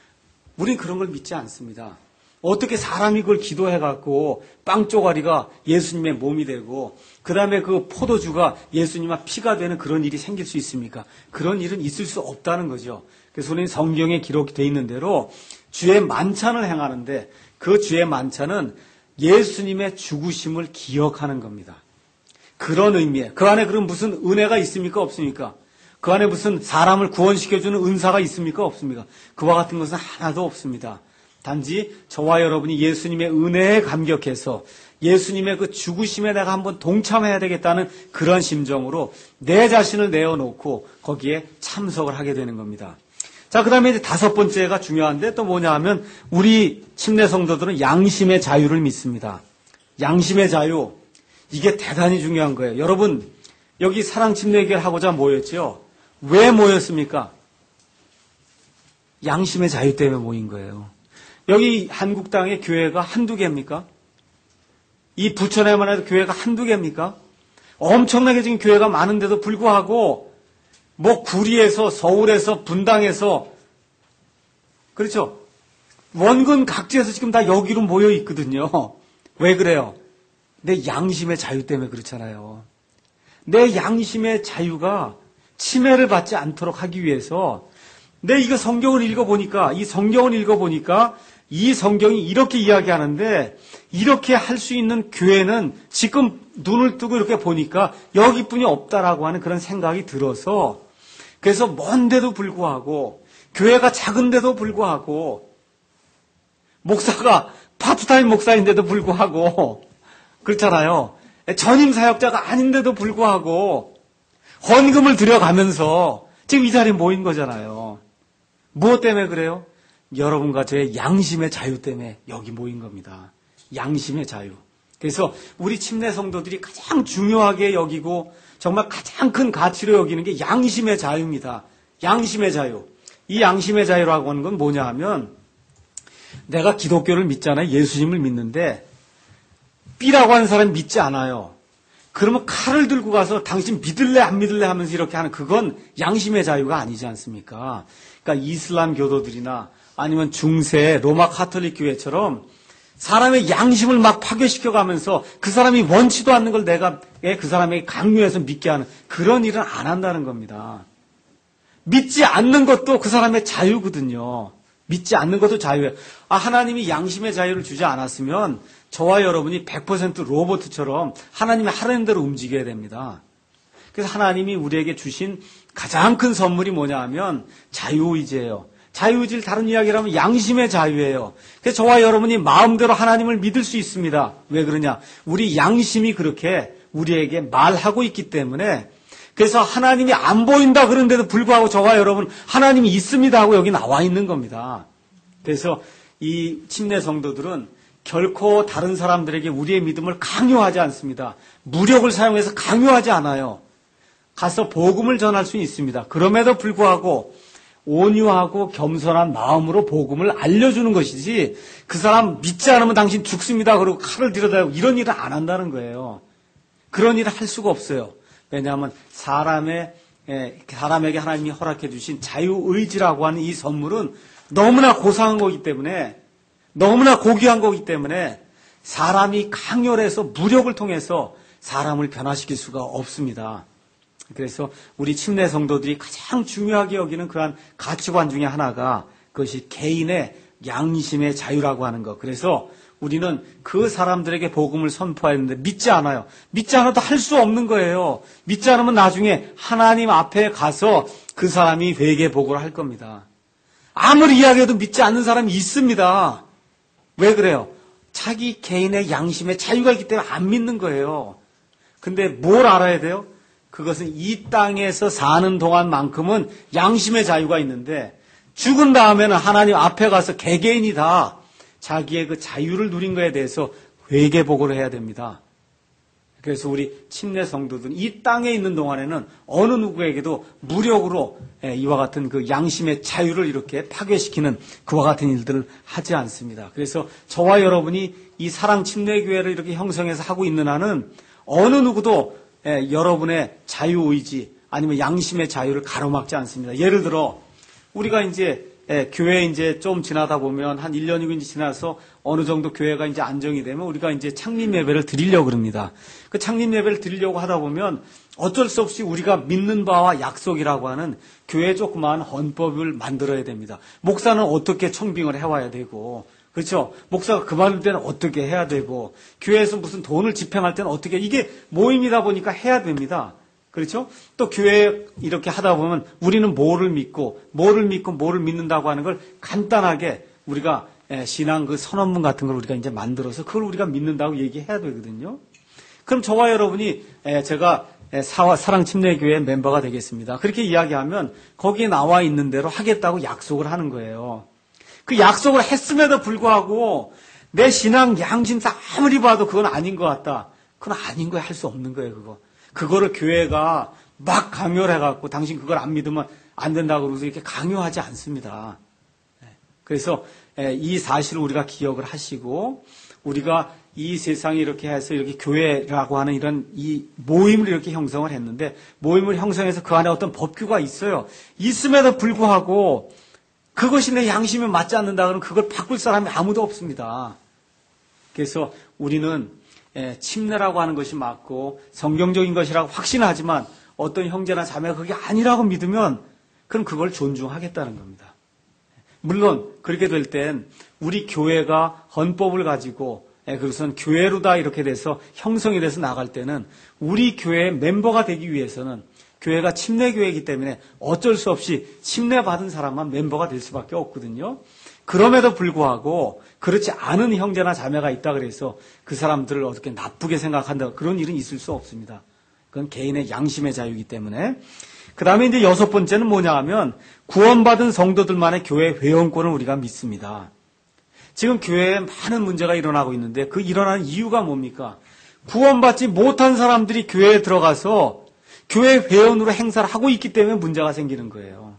우린 그런 걸 믿지 않습니다. 어떻게 사람이 그걸 기도해갖고 빵 쪼가리가 예수님의 몸이 되고 그 다음에 그 포도주가 예수님의 피가 되는 그런 일이 생길 수 있습니까? 그런 일은 있을 수 없다는 거죠. 그래서 우리는 성경에 기록되어 있는 대로 주의 만찬을 행하는데 그 주의 만찬은 예수님의 죽으심을 기억하는 겁니다. 그런 의미에 그 안에 그럼 무슨 은혜가 있습니까? 없습니까? 그 안에 무슨 사람을 구원시켜주는 은사가 있습니까? 없습니까? 그와 같은 것은 하나도 없습니다. 단지 저와 여러분이 예수님의 은혜에 감격해서 예수님의 그 죽으심에 내가 한번 동참해야 되겠다는 그런 심정으로 내 자신을 내어놓고 거기에 참석을 하게 되는 겁니다. 자, 그 다음에 이제 다섯 번째가 중요한데 또 뭐냐 하면 우리 침례 성도들은 양심의 자유를 믿습니다. 양심의 자유. 이게 대단히 중요한 거예요. 여러분, 여기 사랑 침례회를 하고자 모였죠? 왜 모였습니까? 양심의 자유 때문에 모인 거예요. 여기 한국 땅에 교회가 한두 개입니까? 이 부천에만 해도 교회가 한두 개입니까? 엄청나게 지금 교회가 많은데도 불구하고 뭐 구리에서 서울에서 분당에서 그렇죠? 원근 각지에서 지금 다 여기로 모여 있거든요. 왜 그래요? 내 양심의 자유 때문에 그렇잖아요. 내 양심의 자유가 침해를 받지 않도록 하기 위해서 내 이거 성경을 읽어보니까 이 성경이 이렇게 이야기하는데 이렇게 할 수 있는 교회는 지금 눈을 뜨고 이렇게 보니까 여기뿐이 없다라고 하는 그런 생각이 들어서 그래서 먼데도 불구하고 교회가 작은데도 불구하고 목사가 파트타임 목사인데도 불구하고 그렇잖아요. 전임 사역자가 아닌데도 불구하고 헌금을 들여가면서 지금 이 자리에 모인 거잖아요. 무엇 때문에 그래요? 여러분과 저의 양심의 자유 때문에 여기 모인 겁니다. 양심의 자유. 그래서 우리 침례 성도들이 가장 중요하게 여기고 정말 가장 큰 가치로 여기는 게 양심의 자유입니다. 양심의 자유. 이 양심의 자유라고 하는 건 뭐냐 하면 내가 기독교를 믿잖아요. 예수님을 믿는데 B라고 하는 사람이 믿지 않아요. 그러면 칼을 들고 가서 당신 믿을래 안 믿을래 하면서 이렇게 하는 그건 양심의 자유가 아니지 않습니까? 그러니까 이슬람 교도들이나 아니면 중세 로마 카톨릭 교회처럼 사람의 양심을 막 파괴시켜 가면서 그 사람이 원치도 않는 걸 내가 그 사람에게 강요해서 믿게 하는 그런 일은 안 한다는 겁니다. 믿지 않는 것도 그 사람의 자유거든요. 믿지 않는 것도 자유예요. 하나님이 양심의 자유를 주지 않았으면 저와 여러분이 100% 로봇처럼 하나님이 하라는 대로 움직여야 됩니다. 그래서 하나님이 우리에게 주신 가장 큰 선물이 뭐냐 하면 자유의지예요. 자유의지를 다른 이야기를 하면 양심의 자유예요. 그래서 저와 여러분이 마음대로 하나님을 믿을 수 있습니다. 왜 그러냐? 우리 양심이 그렇게 우리에게 말하고 있기 때문에 그래서 하나님이 안 보인다 그런데도 불구하고 저와 여러분 하나님이 있습니다 하고 여기 나와 있는 겁니다. 그래서 이 침례 성도들은 결코 다른 사람들에게 우리의 믿음을 강요하지 않습니다. 무력을 사용해서 강요하지 않아요. 가서 복음을 전할 수 있습니다. 그럼에도 불구하고 온유하고 겸손한 마음으로 복음을 알려주는 것이지 그 사람 믿지 않으면 당신 죽습니다. 그러고 칼을 들여다보고 이런 일을 안 한다는 거예요. 그런 일을 할 수가 없어요. 왜냐하면 사람에게 하나님이 허락해 주신 자유의지라고 하는 이 선물은 너무나 고상한 거기 때문에 너무나 고귀한 거기 때문에 사람이 강요해서 무력을 통해서 사람을 변화시킬 수가 없습니다. 그래서 우리 침례 성도들이 가장 중요하게 여기는 그러한 가치관 중에 하나가 그것이 개인의 양심의 자유라고 하는 것. 그래서 우리는 그 사람들에게 복음을 선포했는데 믿지 않아요. 믿지 않아도 할 수 없는 거예요. 믿지 않으면 나중에 하나님 앞에 가서 그 사람이 회개 보고를 할 겁니다. 아무리 이야기해도 믿지 않는 사람이 있습니다. 왜 그래요? 자기 개인의 양심의 자유가 있기 때문에 안 믿는 거예요. 근데 뭘 알아야 돼요? 그것은 이 땅에서 사는 동안만큼은 양심의 자유가 있는데 죽은 다음에는 하나님 앞에 가서 개개인이 다 자기의 그 자유를 누린 것에 대해서 회개보고를 해야 됩니다. 그래서 우리 침례 성도들은 이 땅에 있는 동안에는 어느 누구에게도 무력으로 이와 같은 그 양심의 자유를 이렇게 파괴시키는 그와 같은 일들을 하지 않습니다. 그래서 저와 여러분이 이 사랑 침례교회를 이렇게 형성해서 하고 있는 한은 어느 누구도 여러분의 자유의지 아니면 양심의 자유를 가로막지 않습니다. 예를 들어 우리가 이제 교회 이제 좀 지나다 보면 한 1년 2년 지나서 어느 정도 교회가 이제 안정이 되면 우리가 이제 창립 예배를 드리려고 그럽니다. 그 창립 예배를 드리려고 하다 보면 어쩔 수 없이 우리가 믿는 바와 약속이라고 하는 교회의 조그마한 헌법을 만들어야 됩니다. 목사는 어떻게 청빙을 해와야 되고, 그렇죠? 목사가 그만둘 때는 어떻게 해야 되고, 교회에서 무슨 돈을 집행할 때는 어떻게, 이게 모임이다 보니까 해야 됩니다. 그렇죠? 또 교회 이렇게 하다 보면 우리는 뭐를 믿고 뭐를 믿는다고 하는 걸 간단하게 우리가 신앙 그 선언문 같은 걸 우리가 이제 만들어서 그걸 우리가 믿는다고 얘기해야 되거든요. 그럼 저와 여러분이 제가 사랑 침례교회 멤버가 되겠습니다. 그렇게 이야기하면 거기에 나와 있는 대로 하겠다고 약속을 하는 거예요. 그 약속을 했음에도 불구하고 내 신앙 양심상 아무리 봐도 그건 아닌 것 같다. 그건 아닌 거야. 할 수 없는 거예요. 그거를 교회가 막 강요를 해갖고 당신 그걸 안 믿으면 안 된다고 그러면서 이렇게 강요하지 않습니다. 그래서 이 사실을 우리가 기억을 하시고 우리가 이 세상에 이렇게 해서 이렇게 교회라고 하는 이런 이 모임을 이렇게 형성을 했는데 모임을 형성해서 그 안에 어떤 법규가 있어요. 있음에도 불구하고 그것이 내 양심에 맞지 않는다 그러면 그걸 바꿀 사람이 아무도 없습니다. 그래서 우리는 침례라고 하는 것이 맞고 성경적인 것이라고 확신하지만 어떤 형제나 자매가 그게 아니라고 믿으면 그럼 그걸 존중하겠다는 겁니다. 물론 그렇게 될 땐 우리 교회가 헌법을 가지고 그것은 교회로 다 이렇게 돼서 형성이 돼서 나갈 때는 우리 교회의 멤버가 되기 위해서는 교회가 침례교회이기 때문에 어쩔 수 없이 침례받은 사람만 멤버가 될 수밖에 없거든요. 그럼에도 불구하고 그렇지 않은 형제나 자매가 있다 그래서 그 사람들을 어떻게 나쁘게 생각한다 그런 일은 있을 수 없습니다. 그건 개인의 양심의 자유이기 때문에. 그 다음에 이제 6번째는 뭐냐 하면 구원받은 성도들만의 교회 회원권을 우리가 믿습니다. 지금 교회에 많은 문제가 일어나고 있는데 그 일어나는 이유가 뭡니까? 구원받지 못한 사람들이 교회에 들어가서 교회 회원으로 행사를 하고 있기 때문에 문제가 생기는 거예요.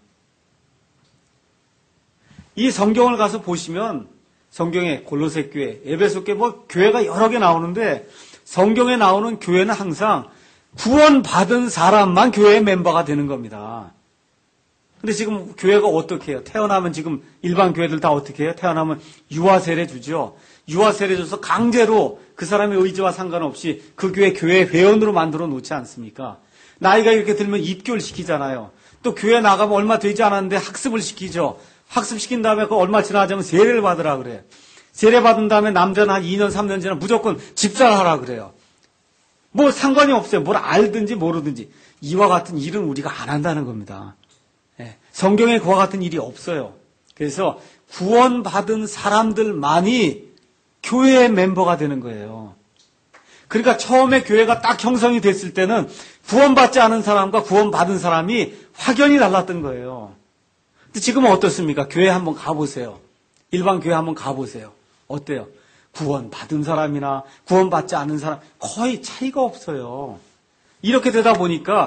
이 성경을 가서 보시면 성경에 골로새 교회, 에베소 교회, 교회가 여러 개 나오는데 성경에 나오는 교회는 항상 구원받은 사람만 교회의 멤버가 되는 겁니다. 근데 지금 교회가 어떻게 해요? 태어나면 지금 일반 교회들 다 어떻게 해요? 태어나면 유아세례 주죠. 유아세례 줘서 강제로 그 사람의 의지와 상관없이 그 교회 회원으로 만들어 놓지 않습니까? 나이가 이렇게 들면 입교를시키잖아요. 또 교회 나가면 얼마 되지 않았는데 학습을 시키죠. 학습시킨 다음에 그 얼마 지나자면 세례를 받으라 그래요. 세례 받은 다음에 남자는 한 2년, 3년 지나 무조건 집사하라 그래요. 뭐 상관이 없어요. 뭘 알든지 모르든지. 이와 같은 일은 우리가 안 한다는 겁니다. 성경에 그와 같은 일이 없어요. 그래서 구원받은 사람들만이 교회의 멤버가 되는 거예요. 그러니까 처음에 교회가 딱 형성이 됐을 때는 구원받지 않은 사람과 구원받은 사람이 확연히 달랐던 거예요. 근데 지금은 어떻습니까? 교회 한번 가보세요. 일반 교회 한번 가보세요. 어때요? 구원받은 사람이나 구원받지 않은 사람 거의 차이가 없어요. 이렇게 되다 보니까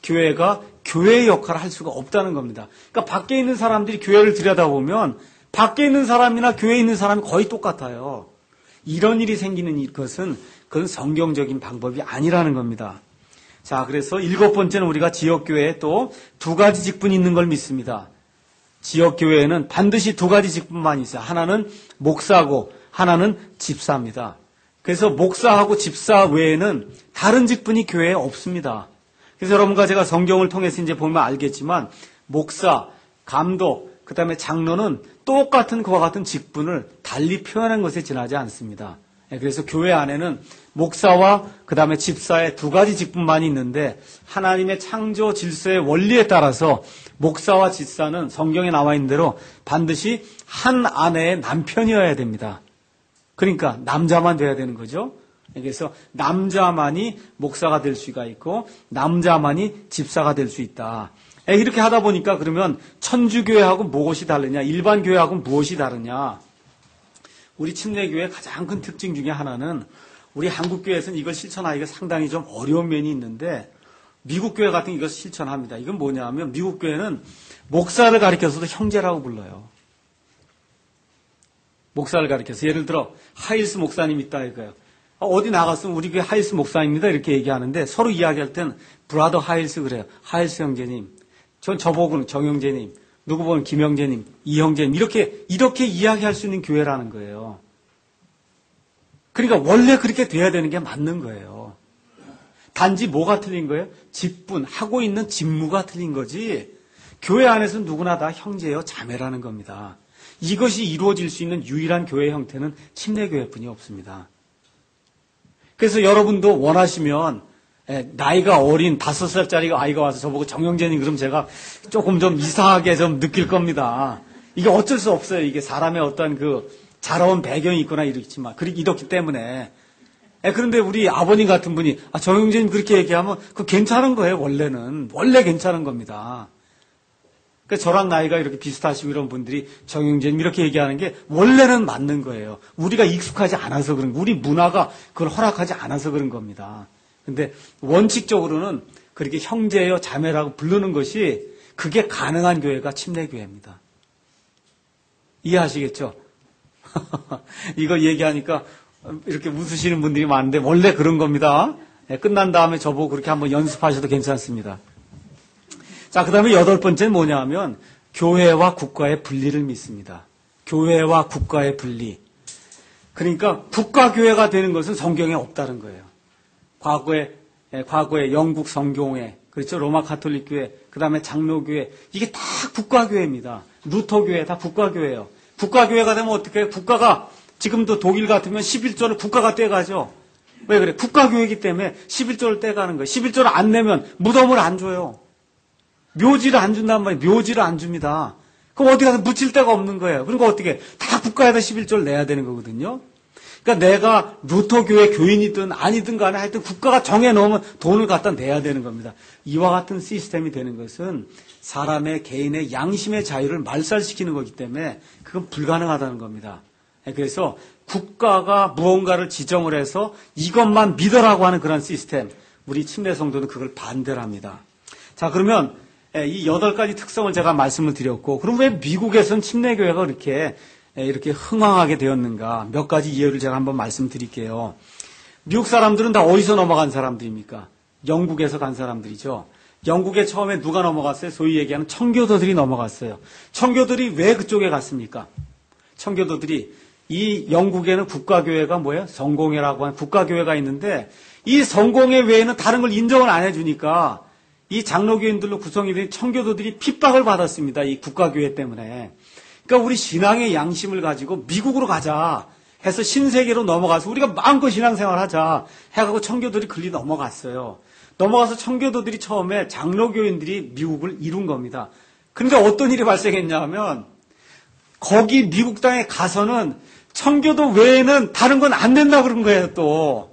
교회가 교회의 역할을 할 수가 없다는 겁니다. 그러니까 밖에 있는 사람들이 교회를 들여다보면 밖에 있는 사람이나 교회에 있는 사람이 거의 똑같아요. 이런 일이 생기는 것은 그건 성경적인 방법이 아니라는 겁니다. 자, 그래서 7번째는 우리가 지역교회에 또 2가지 직분이 있는 걸 믿습니다. 지역교회에는 반드시 2가지 직분만 있어요. 하나는 목사고 하나는 집사입니다. 그래서 목사하고 집사 외에는 다른 직분이 교회에 없습니다. 그래서 여러분과 제가 성경을 통해서 이제 보면 알겠지만 목사, 감독, 그 다음에 장로는 똑같은 그와 같은 직분을 달리 표현한 것에 지나지 않습니다. 그래서 교회 안에는 목사와 그 다음에 집사의 2가지 직분만이 있는데 하나님의 창조 질서의 원리에 따라서 목사와 집사는 성경에 나와 있는 대로 반드시 한 아내의 남편이어야 됩니다. 그러니까 남자만 돼야 되는 거죠. 그래서 남자만이 목사가 될 수가 있고 남자만이 집사가 될 수 있다. 이렇게 하다 보니까 그러면 천주교회하고 무엇이 다르냐, 일반 교회하고 무엇이 다르냐. 우리 침례교회의 가장 큰 특징 중에 하나는 우리 한국교회에서는 이걸 실천하기가 상당히 좀 어려운 면이 있는데 미국 교회 같은 이것을 실천합니다. 이건 뭐냐면 미국 교회는 목사를 가리켜서도 형제라고 불러요. 목사를 가리켜서 예를 들어 하일스 목사님 있다 이거예요. 어디 나갔으면 우리 교회 하일스 목사입니다 이렇게 얘기하는데 서로 이야기할 땐 브라더 하일스 그래요. 하일스 형제님, 전 저보고는 정 형제님, 누구 보면 김 형제님, 이 형제님 이렇게 이야기할 수 있는 교회라는 거예요. 그러니까 원래 그렇게 돼야 되는 게 맞는 거예요. 단지 뭐가 틀린 거예요? 직분, 하고 있는 직무가 틀린 거지 교회 안에서 누구나 다 형제요 자매라는 겁니다. 이것이 이루어질 수 있는 유일한 교회 형태는 침례교회뿐이 없습니다. 그래서 여러분도 원하시면 나이가 어린 5살짜리 아이가 와서 저보고 정영재님 그럼 제가 조금 좀 이상하게 좀 느낄 겁니다. 이게 어쩔 수 없어요. 이게 사람의 어떤 그 자라온 배경이 있거나 이렇지만 이렇기 때문에. 그런데 우리 아버님 같은 분이 정영재님 그렇게 얘기하면 그거 괜찮은 거예요. 원래 괜찮은 겁니다. 그러니까 저랑 나이가 이렇게 비슷하시고 이런 분들이 정영재님 이렇게 얘기하는 게 원래는 맞는 거예요. 우리가 익숙하지 않아서 그런 거, 우리 문화가 그걸 허락하지 않아서 그런 겁니다. 근데 원칙적으로는 그렇게 형제요 자매라고 부르는 것이 그게 가능한 교회가 침례교회입니다. 이해하시겠죠? 이거 얘기하니까 이렇게 웃으시는 분들이 많은데 원래 그런 겁니다. 끝난 다음에 저보고 그렇게 한번 연습하셔도 괜찮습니다. 자, 그 다음에 8번째는 뭐냐 하면 교회와 국가의 분리를 믿습니다. 교회와 국가의 분리. 그러니까 국가교회가 되는 것은 성경에 없다는 거예요. 과거에 영국 성교회, 그렇죠? 로마 가톨릭 교회, 그 다음에 장로교회, 이게 다 국가교회입니다. 루터교회 다 국가교회예요. 국가교회가 되면 어떻게 해요? 국가가 지금도 독일 같으면 11조를 국가가 떼가죠. 왜 그래? 국가교회이기 때문에 11조를 떼가는 거예요. 11조를 안 내면 무덤을 안 줘요. 묘지를 안 준단 말이에요. 묘지를 안 줍니다. 그럼 어디 가서 묻힐 데가 없는 거예요. 그리고 어떻게 다 국가에다 11조를 내야 되는 거거든요. 그러니까 내가 루터교회 교인이든 아니든 간에 하여튼 국가가 정해놓으면 돈을 갖다 내야 되는 겁니다. 이와 같은 시스템이 되는 것은 사람의 개인의 양심의 자유를 말살시키는 거기 때문에 그건 불가능하다는 겁니다. 그래서 국가가 무언가를 지정을 해서 이것만 믿으라고 하는 그런 시스템, 우리 침례 성도는 그걸 반대를 합니다. 자, 그러면 이 8가지 특성을 제가 말씀을 드렸고, 그럼 왜 미국에서는 침례교회가 이렇게 흥황하게 되었는가? 몇 가지 이유를 제가 한번 말씀드릴게요. 미국 사람들은 다 어디서 넘어간 사람들입니까? 영국에서 간 사람들이죠. 영국에 처음에 누가 넘어갔어요? 소위 얘기하는 청교도들이 넘어갔어요. 청교도들이 왜 그쪽에 갔습니까? 청교도들이 이 영국에는 국가교회가 뭐예요? 성공회라고 하는 국가교회가 있는데 이 성공회 외에는 다른 걸 인정을 안 해주니까 이 장로교인들로 구성이 된 청교도들이 핍박을 받았습니다. 이 국가교회 때문에. 그러니까 우리 신앙의 양심을 가지고 미국으로 가자 해서 신세계로 넘어가서 우리가 마음껏 신앙생활 하자 해가지고 청교도들이 글리 넘어갔어요. 넘어가서 청교도들이 처음에 장로교인들이 미국을 이룬 겁니다. 그런데 어떤 일이 발생했냐 하면 거기 미국 땅에 가서는 청교도 외에는 다른 건 안 된다 그런 거예요 또.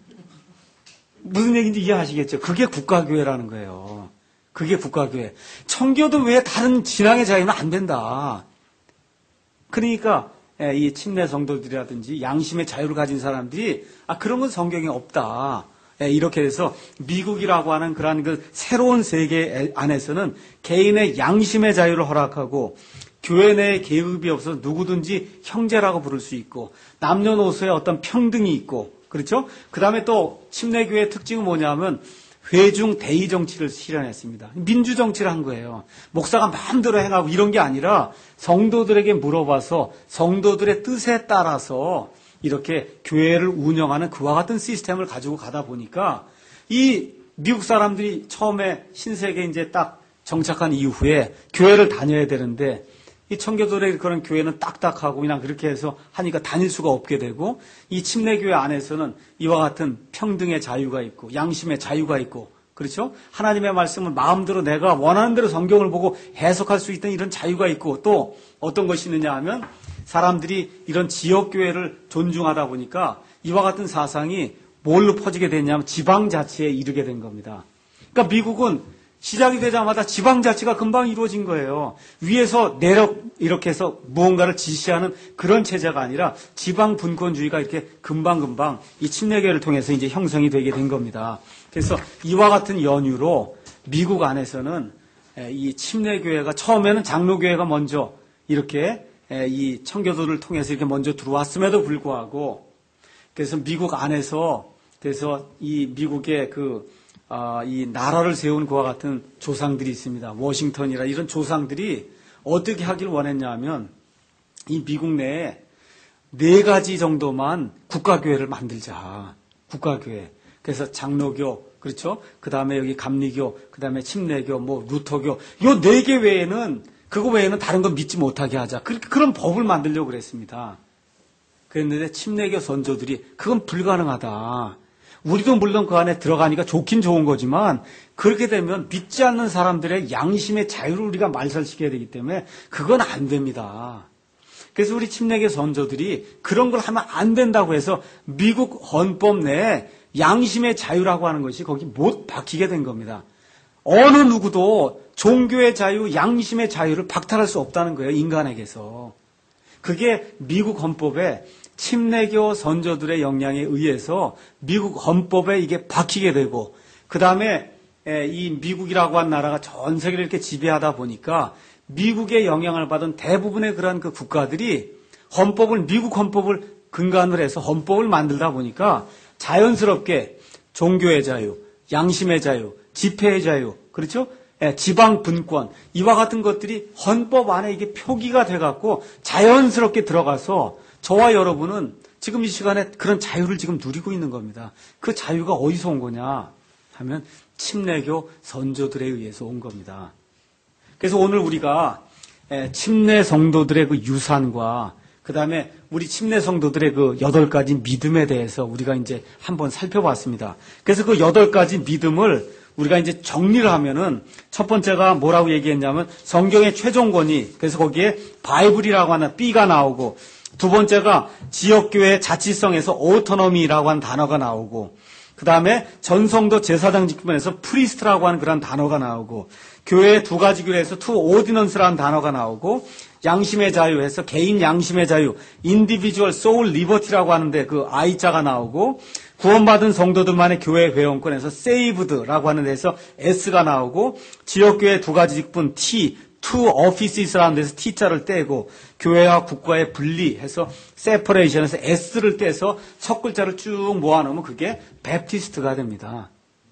무슨 얘기인지 이해하시겠죠? 그게 국가교회라는 거예요. 그게 국가교회. 청교도 외에 다른 신앙의 자유는 안 된다. 그러니까 이 침례 성도들이라든지 양심의 자유를 가진 사람들이 그런 건 성경에 없다. 이렇게 해서 미국이라고 하는 그러한 그 새로운 세계 안에서는 개인의 양심의 자유를 허락하고 교회 내에 계급이 없어서 누구든지 형제라고 부를 수 있고 남녀노소의 어떤 평등이 있고 그렇죠? 그 다음에 또 침례교회의 특징은 뭐냐면 회중 대의 정치를 실현했습니다. 민주정치를 한 거예요. 목사가 마음대로 행하고 이런 게 아니라 성도들에게 물어봐서 성도들의 뜻에 따라서 이렇게 교회를 운영하는 그와 같은 시스템을 가지고 가다 보니까 이 미국 사람들이 처음에 신세계에 이제 딱 정착한 이후에 교회를 다녀야 되는데 이 청교도들의 그런 교회는 딱딱하고 그냥 그렇게 해서 하니까 다닐 수가 없게 되고 이 침례교회 안에서는 이와 같은 평등의 자유가 있고 양심의 자유가 있고 그렇죠? 하나님의 말씀을 마음대로 내가 원하는 대로 성경을 보고 해석할 수 있던 이런 자유가 있고 또 어떤 것이 있느냐 하면 사람들이 이런 지역교회를 존중하다 보니까 이와 같은 사상이 뭘로 퍼지게 됐냐면 지방자치에 이르게 된 겁니다. 그러니까 미국은 시작이 되자마자 지방자치가 금방 이루어진 거예요. 위에서 내려 이렇게 해서 무언가를 지시하는 그런 체제가 아니라 지방분권주의가 이렇게 금방금방 이 침례교회를 통해서 이제 형성이 되게 된 겁니다. 그래서 이와 같은 연유로 미국 안에서는 이 침례교회가 처음에는 장로교회가 먼저 이렇게 이 청교도를 통해서 이렇게 먼저 들어왔음에도 불구하고 그래서 미국 안에서 그래서 이 미국의 이 나라를 세운 그와 같은 조상들이 있습니다. 워싱턴이라 이런 조상들이 어떻게 하길 원했냐 하면 이 미국 내에 4가지 정도만 국가교회를 만들자. 국가교회. 그래서 장로교, 그렇죠? 그 다음에 여기 감리교, 그 다음에 침례교, 루터교. 요 4개 외에는, 그거 외에는 다른 건 믿지 못하게 하자. 그런 법을 만들려고 그랬습니다. 그랬는데 침례교 선조들이 그건 불가능하다. 우리도 물론 그 안에 들어가니까 좋긴 좋은 거지만 그렇게 되면 믿지 않는 사람들의 양심의 자유를 우리가 말살시켜야 되기 때문에 그건 안 됩니다. 그래서 우리 침례교 선조들이 그런 걸 하면 안 된다고 해서 미국 헌법 내에 양심의 자유라고 하는 것이 거기 못 박히게 된 겁니다. 어느 누구도 종교의 자유, 양심의 자유를 박탈할 수 없다는 거예요. 인간에게서. 그게 미국 헌법에 침례교 선조들의 영향에 의해서 미국 헌법에 이게 박히게 되고 그 다음에 이 미국이라고 한 나라가 전 세계를 이렇게 지배하다 보니까 미국의 영향을 받은 대부분의 그런 그 국가들이 미국 헌법을 근간으로 해서 헌법을 만들다 보니까 자연스럽게 종교의 자유, 양심의 자유, 집회의 자유, 그렇죠? 지방 분권 이와 같은 것들이 헌법 안에 이게 표기가 돼갖고 자연스럽게 들어가서 저와 여러분은 지금 이 시간에 그런 자유를 지금 누리고 있는 겁니다. 그 자유가 어디서 온 거냐 하면 침례교 선조들에 의해서 온 겁니다. 그래서 오늘 우리가 침례 성도들의 그 유산과 그 다음에 우리 침례 성도들의 그 8가지 믿음에 대해서 우리가 이제 한번 살펴봤습니다. 그래서 그 8가지 믿음을 우리가 이제 정리를 하면은 첫 번째가 뭐라고 얘기했냐면 성경의 최종 권위. 그래서 거기에 바이블이라고 하는 B가 나오고 두 번째가 지역교회 자치성에서 오토노미라고 하는 단어가 나오고 그 다음에 전성도 제사장 직분에서 프리스트라고 하는 그런 단어가 나오고 교회의 2가지 교회에서 투 오디넌스라는 단어가 나오고 양심의 자유에서 개인 양심의 자유 인디비주얼 소울 리버티라고 하는데 그 I자가 나오고 구원받은 성도들만의 교회 회원권에서 세이브드라고 하는 데서 S가 나오고 지역교회 2가지 직분 T to offices라는 데서 T자를 떼고 교회와 국가의 분리해서 separation에서 S를 떼서 첫 글자를 쭉 모아놓으면 그게 베프티스트가 됩니다.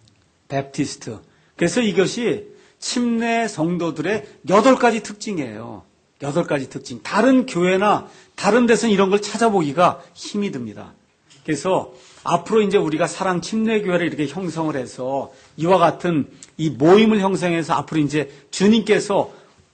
베프티스트. 그래서 이것이 침례 성도들의 8가지 특징이에요. 8가지 특징. 다른 교회나 다른 데서는 이런 걸 찾아보기가 힘이 듭니다. 그래서 앞으로 이제 우리가 사랑 침례교회를 이렇게 형성을 해서 이와 같은 이 모임을 형성해서 앞으로 이제 주님께서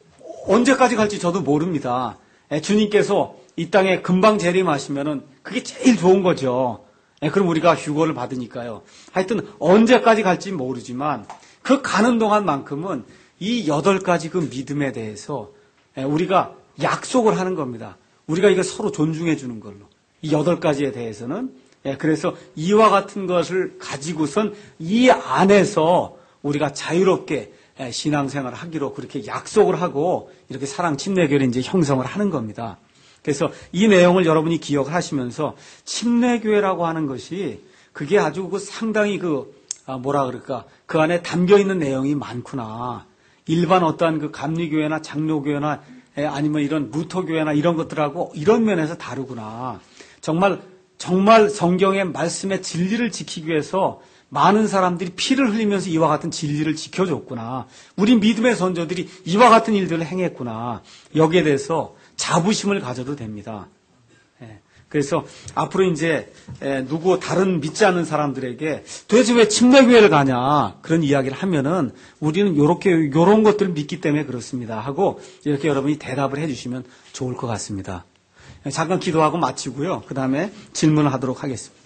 언제까지 갈지 저도 모릅니다. 주님께서 이 땅에 금방 재림하시면은 그게 제일 좋은 거죠. 그럼 우리가 휴거를 받으니까요. 하여튼 언제까지 갈지 모르지만 그 가는 동안만큼은 이 8가지 그 믿음에 대해서 우리가 약속을 하는 겁니다. 우리가 이거 서로 존중해 주는 걸로. 이 8가지에 대해서는 그래서 이와 같은 것을 가지고선 이 안에서 우리가 자유롭게 신앙생활을 하기로 그렇게 약속을 하고 이렇게 사랑 침례교회를 이제 형성을 하는 겁니다. 그래서 이 내용을 여러분이 기억을 하시면서 침례교회라고 하는 것이 그게 아주 상당히 뭐라 그럴까, 그 안에 담겨 있는 내용이 많구나. 일반 어떠한 감리교회나 장로교회나 아니면 이런 루터교회나 이런 것들하고 이런 면에서 다르구나. 정말 성경의 말씀의 진리를 지키기 위해서 많은 사람들이 피를 흘리면서 이와 같은 진리를 지켜줬구나. 우리 믿음의 선조들이 이와 같은 일들을 행했구나. 여기에 대해서 자부심을 가져도 됩니다. 그래서 앞으로 이제 다른 믿지 않는 사람들에게 도대체 왜 침례교회를 가냐 그런 이야기를 하면은 우리는 요런 것들을 믿기 때문에 그렇습니다 하고 이렇게 여러분이 대답을 해주시면 좋을 것 같습니다. 잠깐 기도하고 마치고요. 그 다음에 질문을 하도록 하겠습니다.